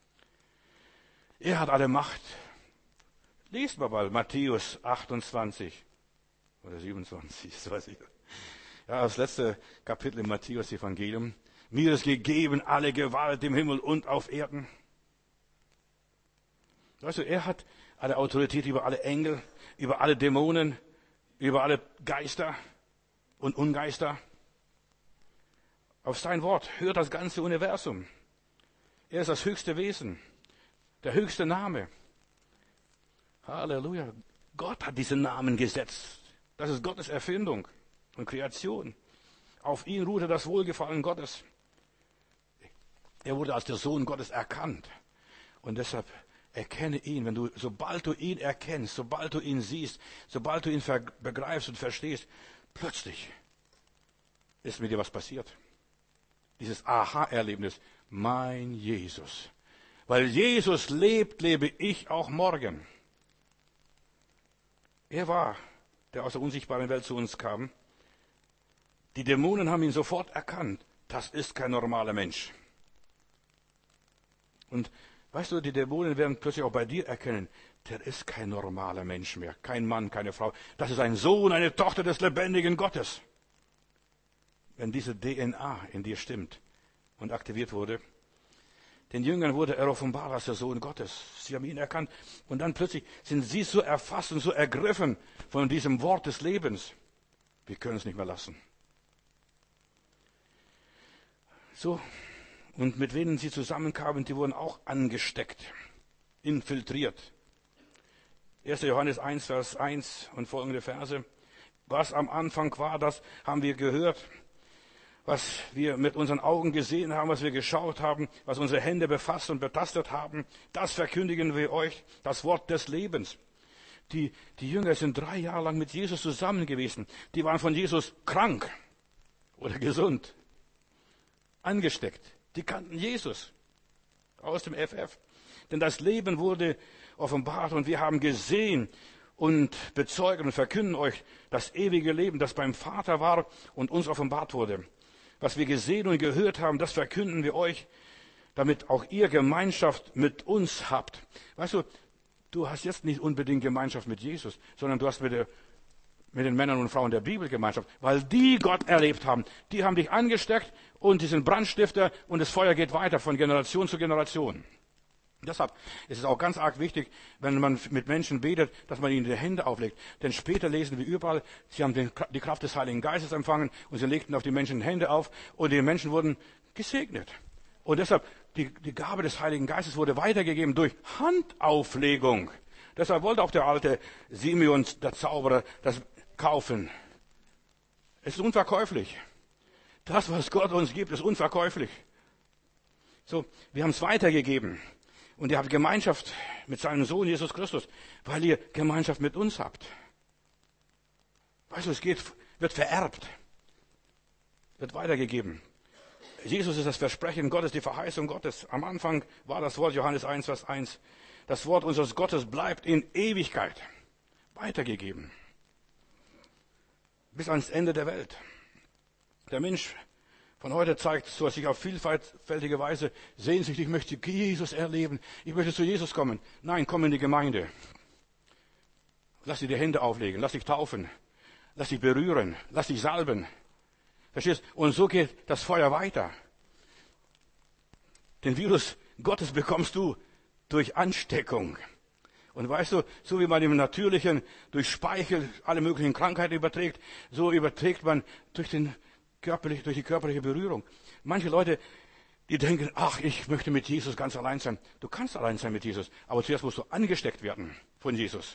Er hat alle Macht. Lest mal Matthäus 28 oder 27, das weiß ich. Ja, das letzte Kapitel im Matthäus-Evangelium. Mir ist gegeben alle Gewalt im Himmel und auf Erden. Weißt du, er hat alle Autorität über alle Engel, über alle Dämonen, über alle Geister und Ungeister. Auf sein Wort hört das ganze Universum. Er ist das höchste Wesen, der höchste Name. Halleluja. Gott hat diesen Namen gesetzt. Das ist Gottes Erfindung und Kreation. Auf ihn ruhte das Wohlgefallen Gottes. Er wurde als der Sohn Gottes erkannt. Und deshalb erkenne ihn, sobald du ihn erkennst, sobald du ihn siehst, sobald du ihn begreifst und verstehst, plötzlich ist mit dir was passiert. Dieses Aha-Erlebnis, mein Jesus. Weil Jesus lebt, lebe ich auch morgen. Er war, der aus der unsichtbaren Welt zu uns kam. Die Dämonen haben ihn sofort erkannt. Das ist kein normaler Mensch. Und weißt du, die Dämonen werden plötzlich auch bei dir erkennen, der ist kein normaler Mensch mehr. Kein Mann, keine Frau. Das ist ein Sohn, eine Tochter des lebendigen Gottes. Wenn diese DNA in dir stimmt und aktiviert wurde, den Jüngern wurde er offenbar als der Sohn Gottes. Sie haben ihn erkannt. Und dann plötzlich sind sie so erfasst und so ergriffen von diesem Wort des Lebens. Wir können es nicht mehr lassen. So, und mit wem sie zusammenkamen, die wurden auch angesteckt, infiltriert. 1. Johannes 1, Vers 1 und folgende Verse. Was am Anfang war, das haben wir gehört. Was wir mit unseren Augen gesehen haben, was wir geschaut haben, was unsere Hände befasst und betastet haben, das verkündigen wir euch, das Wort des Lebens. Die Jünger sind 3 Jahre lang mit Jesus zusammen gewesen. Die waren von Jesus krank oder gesund, angesteckt. Die kannten Jesus aus dem FF. Denn das Leben wurde offenbart und wir haben gesehen und bezeugen und verkünden euch das ewige Leben, das beim Vater war und uns offenbart wurde. Was wir gesehen und gehört haben, das verkünden wir euch, damit auch ihr Gemeinschaft mit uns habt. Weißt du, du hast jetzt nicht unbedingt Gemeinschaft mit Jesus, sondern du hast mit den Männern und Frauen der Bibel Gemeinschaft, weil die Gott erlebt haben. Die haben dich angesteckt und die sind Brandstifter und das Feuer geht weiter von Generation zu Generation. Deshalb ist es auch ganz arg wichtig, wenn man mit Menschen betet, dass man ihnen die Hände auflegt. Denn später lesen wir überall, sie haben die Kraft des Heiligen Geistes empfangen und sie legten auf die Menschen Hände auf und die Menschen wurden gesegnet. Und deshalb, die Gabe des Heiligen Geistes wurde weitergegeben durch Handauflegung. Deshalb wollte auch der alte Simeon, der Zauberer, das kaufen. Es ist unverkäuflich. Das, was Gott uns gibt, ist unverkäuflich. So, wir haben es weitergegeben. Und ihr habt Gemeinschaft mit seinem Sohn Jesus Christus, weil ihr Gemeinschaft mit uns habt. Weißt du, wird vererbt, wird weitergegeben. Jesus ist das Versprechen Gottes, die Verheißung Gottes. Am Anfang war das Wort, Johannes 1, Vers 1. Das Wort unseres Gottes bleibt in Ewigkeit weitergegeben. Bis ans Ende der Welt. Der Mensch von heute zeigt so sich auf vielfältige Weise sehnsüchtig, ich möchte Jesus erleben, ich möchte zu Jesus kommen. Nein, komm in die Gemeinde. Lass dir die Hände auflegen, lass dich taufen, lass dich berühren, lass dich salben. Verstehst? Und so geht das Feuer weiter. Den Virus Gottes bekommst du durch Ansteckung. Und weißt du, so wie man im Natürlichen durch Speichel alle möglichen Krankheiten überträgt, so überträgt man durch die körperliche Berührung. Manche Leute, die denken, ach, ich möchte mit Jesus ganz allein sein. Du kannst allein sein mit Jesus, aber zuerst musst du angesteckt werden von Jesus.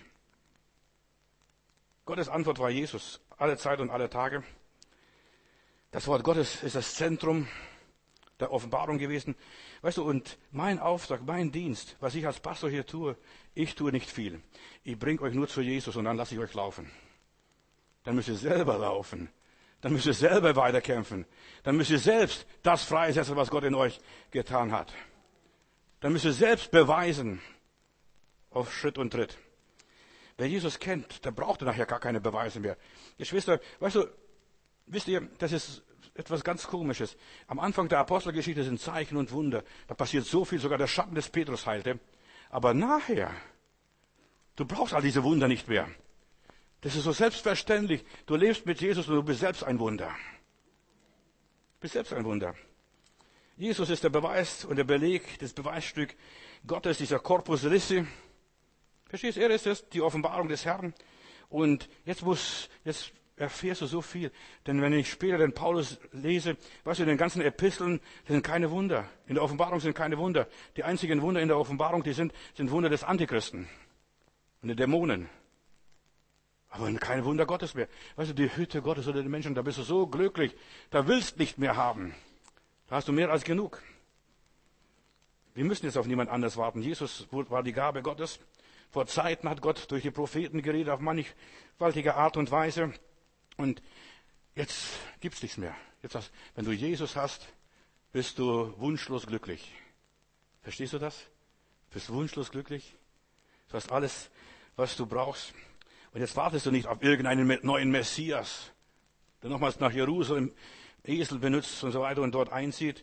Gottes Antwort war Jesus, alle Zeit und alle Tage. Das Wort Gottes ist das Zentrum der Offenbarung gewesen. Weißt du, und mein Auftrag, mein Dienst, was ich als Pastor hier tue, ich tue nicht viel. Ich bringe euch nur zu Jesus und dann lasse ich euch laufen. Dann müsst ihr selber laufen. Dann müsst ihr selber weiterkämpfen. Dann müsst ihr selbst das freisetzen, was Gott in euch getan hat. Dann müsst ihr selbst beweisen, auf Schritt und Tritt. Wer Jesus kennt, der braucht nachher gar keine Beweise mehr. Geschwister, wisst ihr, das ist etwas ganz Komisches. Am Anfang der Apostelgeschichte sind Zeichen und Wunder. Da passiert so viel, sogar der Schatten des Petrus heilte. Aber nachher, du brauchst all diese Wunder nicht mehr. Das ist so selbstverständlich. Du lebst mit Jesus und du bist selbst ein Wunder. Du bist selbst ein Wunder. Jesus ist der Beweis und der Beleg, das Beweisstück Gottes, dieser Corpus Christi. Verstehst du? Er ist es, die Offenbarung des Herrn. Und jetzt erfährst du so viel. Denn wenn ich später den Paulus lese, weißt du, in den ganzen Episteln sind keine Wunder. In der Offenbarung sind keine Wunder. Die einzigen Wunder in der Offenbarung, die sind Wunder des Antichristen und der Dämonen. Aber keine Wunder Gottes mehr. Weißt du, die Hütte Gottes oder die Menschen, da bist du so glücklich. Da willst nicht mehr haben. Da hast du mehr als genug. Wir müssen jetzt auf niemand anders warten. Jesus war die Gabe Gottes. Vor Zeiten hat Gott durch die Propheten geredet auf mannigfaltige Art und Weise. Und jetzt gibt's nichts mehr. Wenn du Jesus hast, bist du wunschlos glücklich. Verstehst du das? Bist wunschlos glücklich? Du hast alles, was du brauchst. Und jetzt wartest du nicht auf irgendeinen neuen Messias, der nochmals nach Jerusalem Esel benutzt und so weiter und dort einzieht.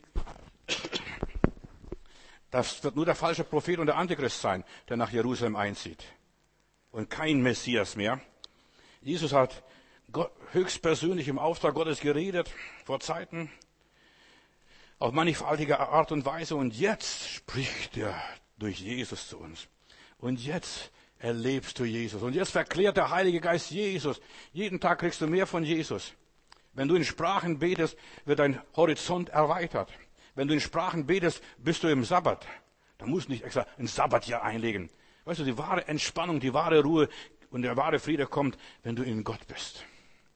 Das wird nur der falsche Prophet und der Antichrist sein, der nach Jerusalem einzieht. Und kein Messias mehr. Jesus hat höchstpersönlich im Auftrag Gottes geredet, vor Zeiten, auf mannigfaltige Art und Weise. Und jetzt spricht er durch Jesus zu uns. Und jetzt erlebst du Jesus. Und jetzt verklärt der Heilige Geist Jesus. Jeden Tag kriegst du mehr von Jesus. Wenn du in Sprachen betest, wird dein Horizont erweitert. Wenn du in Sprachen betest, bist du im Sabbat. Da musst du nicht extra ein Sabbatjahr einlegen. Weißt du, die wahre Entspannung, die wahre Ruhe und der wahre Friede kommt, wenn du in Gott bist.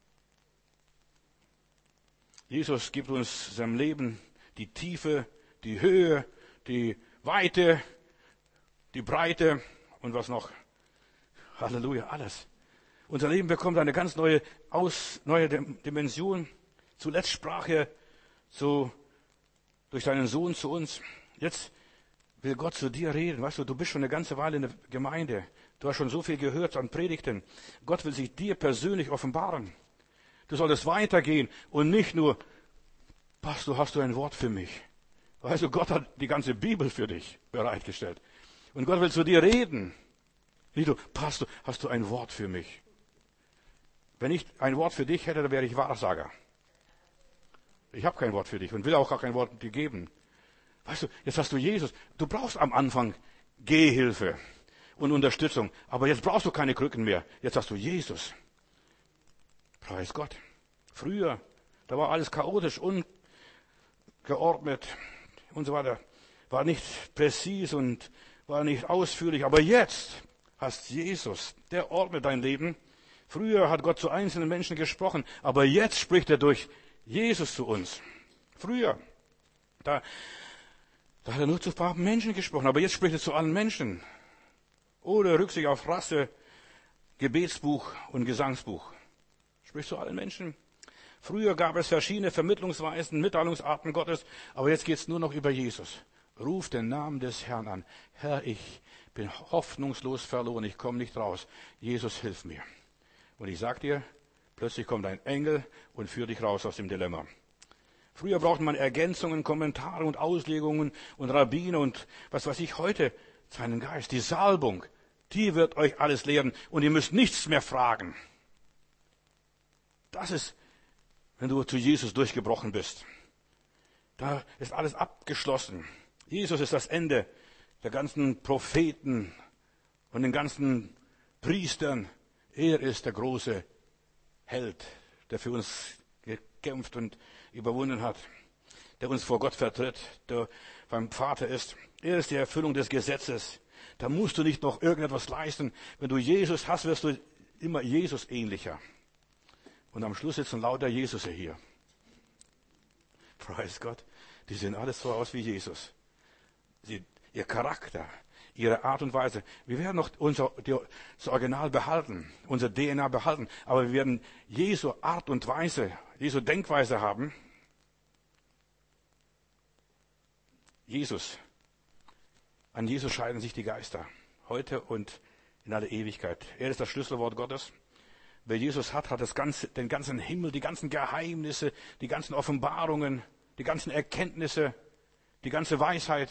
Jesus gibt uns seinem Leben die Tiefe, die Höhe, die Weite, die Breite und was noch. Halleluja, alles. Unser Leben bekommt eine ganz neue Dimension. Zuletzt sprach er durch seinen Sohn zu uns. Jetzt will Gott zu dir reden. Weißt du, du bist schon eine ganze Weile in der Gemeinde. Du hast schon so viel gehört an Predigten. Gott will sich dir persönlich offenbaren. Du solltest weitergehen und nicht nur, Pastor, hast du ein Wort für mich? Weißt du, Gott hat die ganze Bibel für dich bereitgestellt. Und Gott will zu dir reden. Nicht nur, Pastor, hast du ein Wort für mich? Wenn ich ein Wort für dich hätte, dann wäre ich Wahrsager. Ich habe kein Wort für dich und will auch gar kein Wort dir geben. Weißt du, jetzt hast du Jesus. Du brauchst am Anfang Gehhilfe und Unterstützung. Aber jetzt brauchst du keine Krücken mehr. Jetzt hast du Jesus. Preis Gott. Früher, da war alles chaotisch, ungeordnet und so weiter. War nicht präzis und war nicht ausführlich. Aber jetzt hast Jesus. Der ordnet dein Leben. Früher hat Gott zu einzelnen Menschen gesprochen. Aber jetzt spricht er durch Jesus zu uns. Früher, da hat er nur zu ein paar Menschen gesprochen, aber jetzt spricht er zu allen Menschen. Ohne Rücksicht auf Rasse, Gebetsbuch und Gesangsbuch. Spricht zu allen Menschen. Früher gab es verschiedene Vermittlungsweisen, Mitteilungsarten Gottes, aber jetzt geht es nur noch über Jesus. Ruf den Namen des Herrn an. Herr, ich bin hoffnungslos verloren, ich komme nicht raus. Jesus, hilf mir. Und ich sag dir, plötzlich kommt ein Engel und führt dich raus aus dem Dilemma. Früher brauchte man Ergänzungen, Kommentare und Auslegungen und Rabbiner und was weiß ich heute, seinen Geist, die Salbung, die wird euch alles lehren und ihr müsst nichts mehr fragen. Das ist, wenn du zu Jesus durchgebrochen bist. Da ist alles abgeschlossen. Jesus ist das Ende der ganzen Propheten und den ganzen Priestern. Er ist der große Held, der für uns gekämpft und überwunden hat, der uns vor Gott vertritt, der beim Vater ist. Er ist die Erfüllung des Gesetzes. Da musst du nicht noch irgendetwas leisten. Wenn du Jesus hast, wirst du immer Jesus ähnlicher. Und am Schluss sitzen lauter Jesusse hier. Preis Gott. Die sehen alles so aus wie Jesus. Ihr Charakter, ihre Art und Weise. Wir werden noch das Original behalten, unser DNA behalten, aber wir werden Jesu Art und Weise, Jesu Denkweise haben. Jesus. An Jesus scheiden sich die Geister. Heute und in alle Ewigkeit. Er ist das Schlüsselwort Gottes. Wer Jesus hat, hat den ganzen Himmel, die ganzen Geheimnisse, die ganzen Offenbarungen, die ganzen Erkenntnisse, die ganze Weisheit.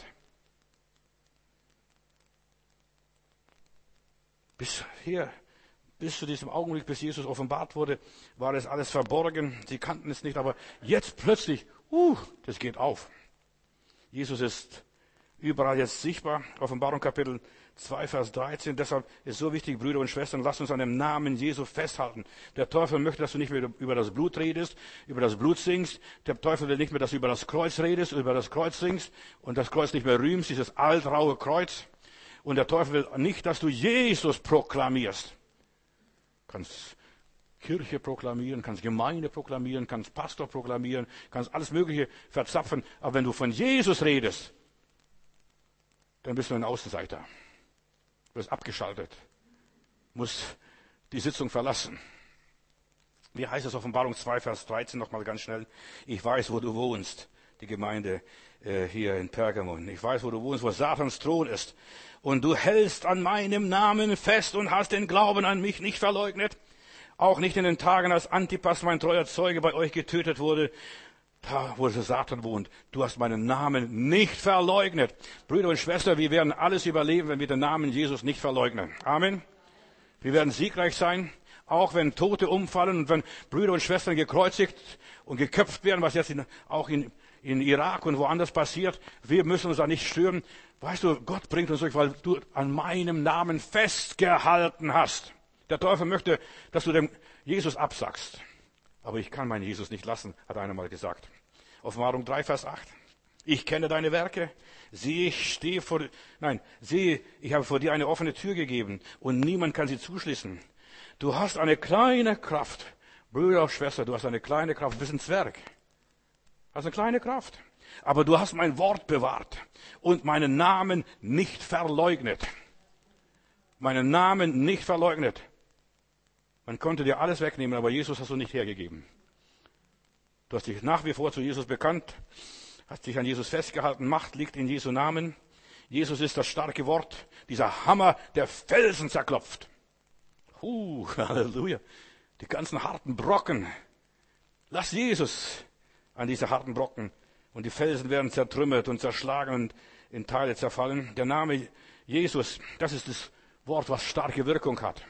Bis zu diesem Augenblick, bis Jesus offenbart wurde, war das alles verborgen. Sie kannten es nicht, aber jetzt plötzlich, das geht auf. Jesus ist überall jetzt sichtbar. Offenbarung Kapitel 2, Vers 13. Deshalb ist so wichtig, Brüder und Schwestern, lasst uns an dem Namen Jesu festhalten. Der Teufel möchte, dass du nicht mehr über das Blut redest, über das Blut singst. Der Teufel will nicht mehr, dass du über das Kreuz redest, über das Kreuz singst und das Kreuz nicht mehr rühmst, dieses altraue Kreuz. Und der Teufel will nicht, dass du Jesus proklamierst. Du kannst Kirche proklamieren, kannst Gemeinde proklamieren, kannst Pastor proklamieren, kannst alles Mögliche verzapfen. Aber wenn du von Jesus redest, dann bist du ein Außenseiter. Du wirst abgeschaltet, musst die Sitzung verlassen. Wie heißt es, Offenbarung 2, Vers 13, nochmal ganz schnell. Ich weiß, wo du wohnst, die Gemeinde hier in Pergamon. Ich weiß, wo du wohnst, wo Satans Thron ist. Und du hältst an meinem Namen fest und hast den Glauben an mich nicht verleugnet. Auch nicht in den Tagen, als Antipas, mein treuer Zeuge, bei euch getötet wurde. Da, wo Satan wohnt. Du hast meinen Namen nicht verleugnet. Brüder und Schwestern, wir werden alles überleben, wenn wir den Namen Jesus nicht verleugnen. Amen. Wir werden siegreich sein, auch wenn Tote umfallen und wenn Brüder und Schwestern gekreuzigt und geköpft werden, was jetzt auch in Irak und woanders passiert. Wir müssen uns da nicht stören. Weißt du, Gott bringt uns durch, weil du an meinem Namen festgehalten hast. Der Teufel möchte, dass du dem Jesus absagst. Aber ich kann meinen Jesus nicht lassen, hat einer mal gesagt. Offenbarung 3, Vers 8. Ich kenne deine Werke. Siehe, ich habe vor dir eine offene Tür gegeben und niemand kann sie zuschließen. Du hast eine kleine Kraft. Brüder und Schwester, du hast eine kleine Kraft. Du bist ein Zwerg. Du hast eine kleine Kraft. Aber du hast mein Wort bewahrt und meinen Namen nicht verleugnet. Meinen Namen nicht verleugnet. Man konnte dir alles wegnehmen, aber Jesus hast du nicht hergegeben. Du hast dich nach wie vor zu Jesus bekannt, hast dich an Jesus festgehalten. Macht liegt in Jesu Namen. Jesus ist das starke Wort, dieser Hammer, der Felsen zerklopft. Halleluja. Die ganzen harten Brocken. Lass Jesus an diese harten Brocken. Und die Felsen werden zertrümmert und zerschlagen und in Teile zerfallen. Der Name Jesus, das ist das Wort, was starke Wirkung hat.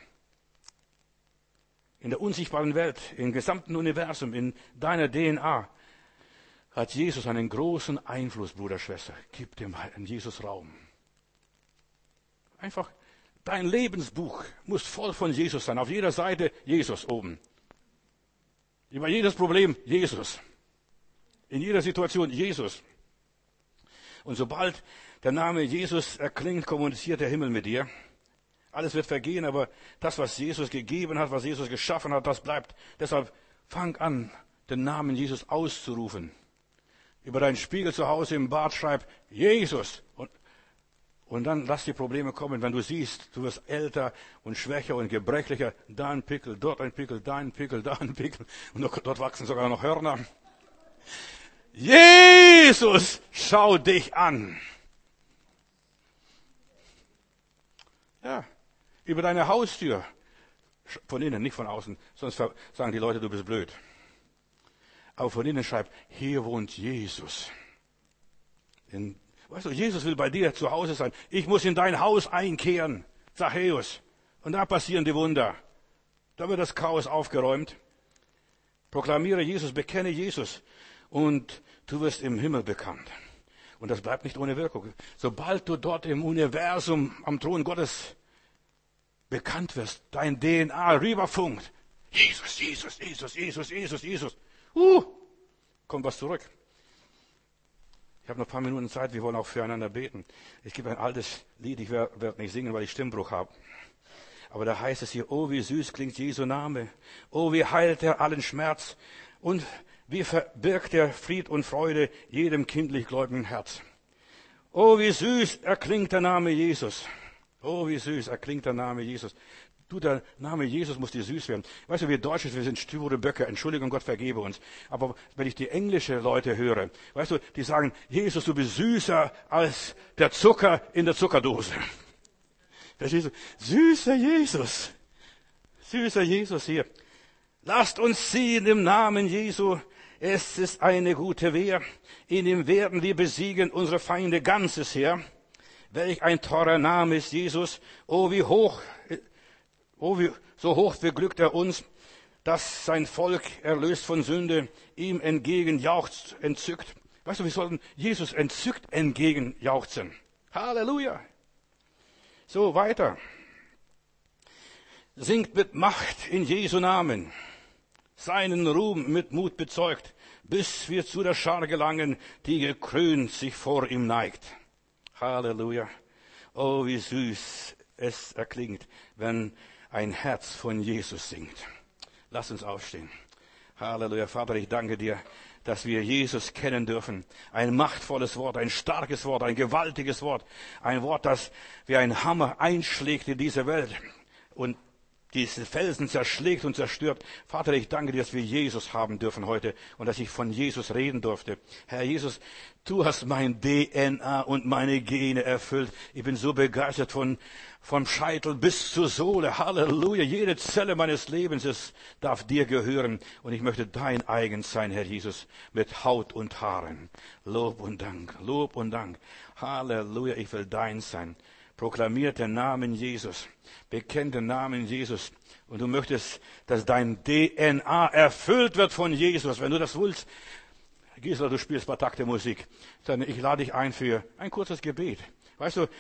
In der unsichtbaren Welt, im gesamten Universum, in deiner DNA, hat Jesus einen großen Einfluss, Bruder, Schwester. Gib dem Jesus Raum. Einfach, dein Lebensbuch muss voll von Jesus sein. Auf jeder Seite Jesus oben. Über jedes Problem Jesus. In jeder Situation Jesus. Und sobald der Name Jesus erklingt, kommuniziert der Himmel mit dir. Alles wird vergehen, aber das, was Jesus gegeben hat, was Jesus geschaffen hat, das bleibt. Deshalb fang an, den Namen Jesus auszurufen. Über deinen Spiegel zu Hause im Bad schreib Jesus. Und dann lass die Probleme kommen. Wenn du siehst, du wirst älter und schwächer und gebrechlicher. Da ein Pickel, dort ein Pickel, da ein Pickel, da ein Pickel. Und dort wachsen sogar noch Hörner. Jesus, schau dich an. Ja. Über deine Haustür. Von innen, nicht von außen. Sonst sagen die Leute, du bist blöd. Aber von innen schreibt, hier wohnt Jesus. Weißt du, Jesus will bei dir zu Hause sein. Ich muss in dein Haus einkehren. Zachäus. Und da passieren die Wunder. Da wird das Chaos aufgeräumt. Proklamiere Jesus, bekenne Jesus. Und du wirst im Himmel bekannt. Und das bleibt nicht ohne Wirkung. Sobald du dort im Universum am Thron Gottes bekannt wirst, dein DNA rüberfunkt. Jesus, Jesus, Jesus, Jesus, Jesus, Jesus. Kommt was zurück. Ich habe noch ein paar Minuten Zeit, wir wollen auch füreinander beten. Es gibt ein altes Lied, ich werde nicht singen, weil ich Stimmbruch habe. Aber da heißt es hier, oh wie süß klingt Jesu Name. Oh wie heilt er allen Schmerz. Und wie verbirgt er Fried und Freude jedem kindlich gläubigen Herz. Oh wie süß erklingt der Name Jesus. Oh, wie süß erklingt der Name Jesus. Du, der Name Jesus muss dir süß werden. Weißt du, wir Deutsche, wir sind sture Böcke. Entschuldigung, Gott vergebe uns. Aber wenn ich die englische Leute höre, weißt du, die sagen, Jesus, du bist süßer als der Zucker in der Zuckerdose. Verstehst du? Süßer Jesus. Süßer Jesus hier. Lasst uns ziehen im Namen Jesu. Es ist eine gute Wehr. In ihm werden wir besiegen unsere Feinde ganzes Heer. Welch ein teurer Name ist Jesus. So hoch beglückt er uns, dass sein Volk, erlöst von Sünde, ihm entgegenjauchzt, entzückt. Weißt du, wir sollten Jesus entzückt entgegenjauchzen. Halleluja. So, weiter. Singt mit Macht in Jesu Namen, seinen Ruhm mit Mut bezeugt, bis wir zu der Schar gelangen, die gekrönt sich vor ihm neigt. Halleluja. Oh, wie süß es erklingt, wenn ein Herz von Jesus singt. Lass uns aufstehen. Halleluja. Vater, ich danke dir, dass wir Jesus kennen dürfen. Ein machtvolles Wort, ein starkes Wort, ein gewaltiges Wort. Ein Wort, das wie ein Hammer einschlägt in diese Welt und diese Felsen zerschlägt und zerstört. Vater, ich danke dir, dass wir Jesus haben dürfen heute und dass ich von Jesus reden durfte. Herr Jesus, du hast mein DNA und meine Gene erfüllt. Ich bin so begeistert vom Scheitel bis zur Sohle. Halleluja. Jede Zelle meines Lebens darf dir gehören. Und ich möchte dein eigen sein, Herr Jesus, mit Haut und Haaren. Lob und Dank, Lob und Dank. Halleluja. Ich will dein sein. Proklamiert den Namen Jesus. Bekennt den Namen Jesus. Und du möchtest, dass dein DNA erfüllt wird von Jesus. Wenn du das willst, Gisela, du spielst ein paar Takte Musik, dann ich lade dich ein für ein kurzes Gebet. Weißt du,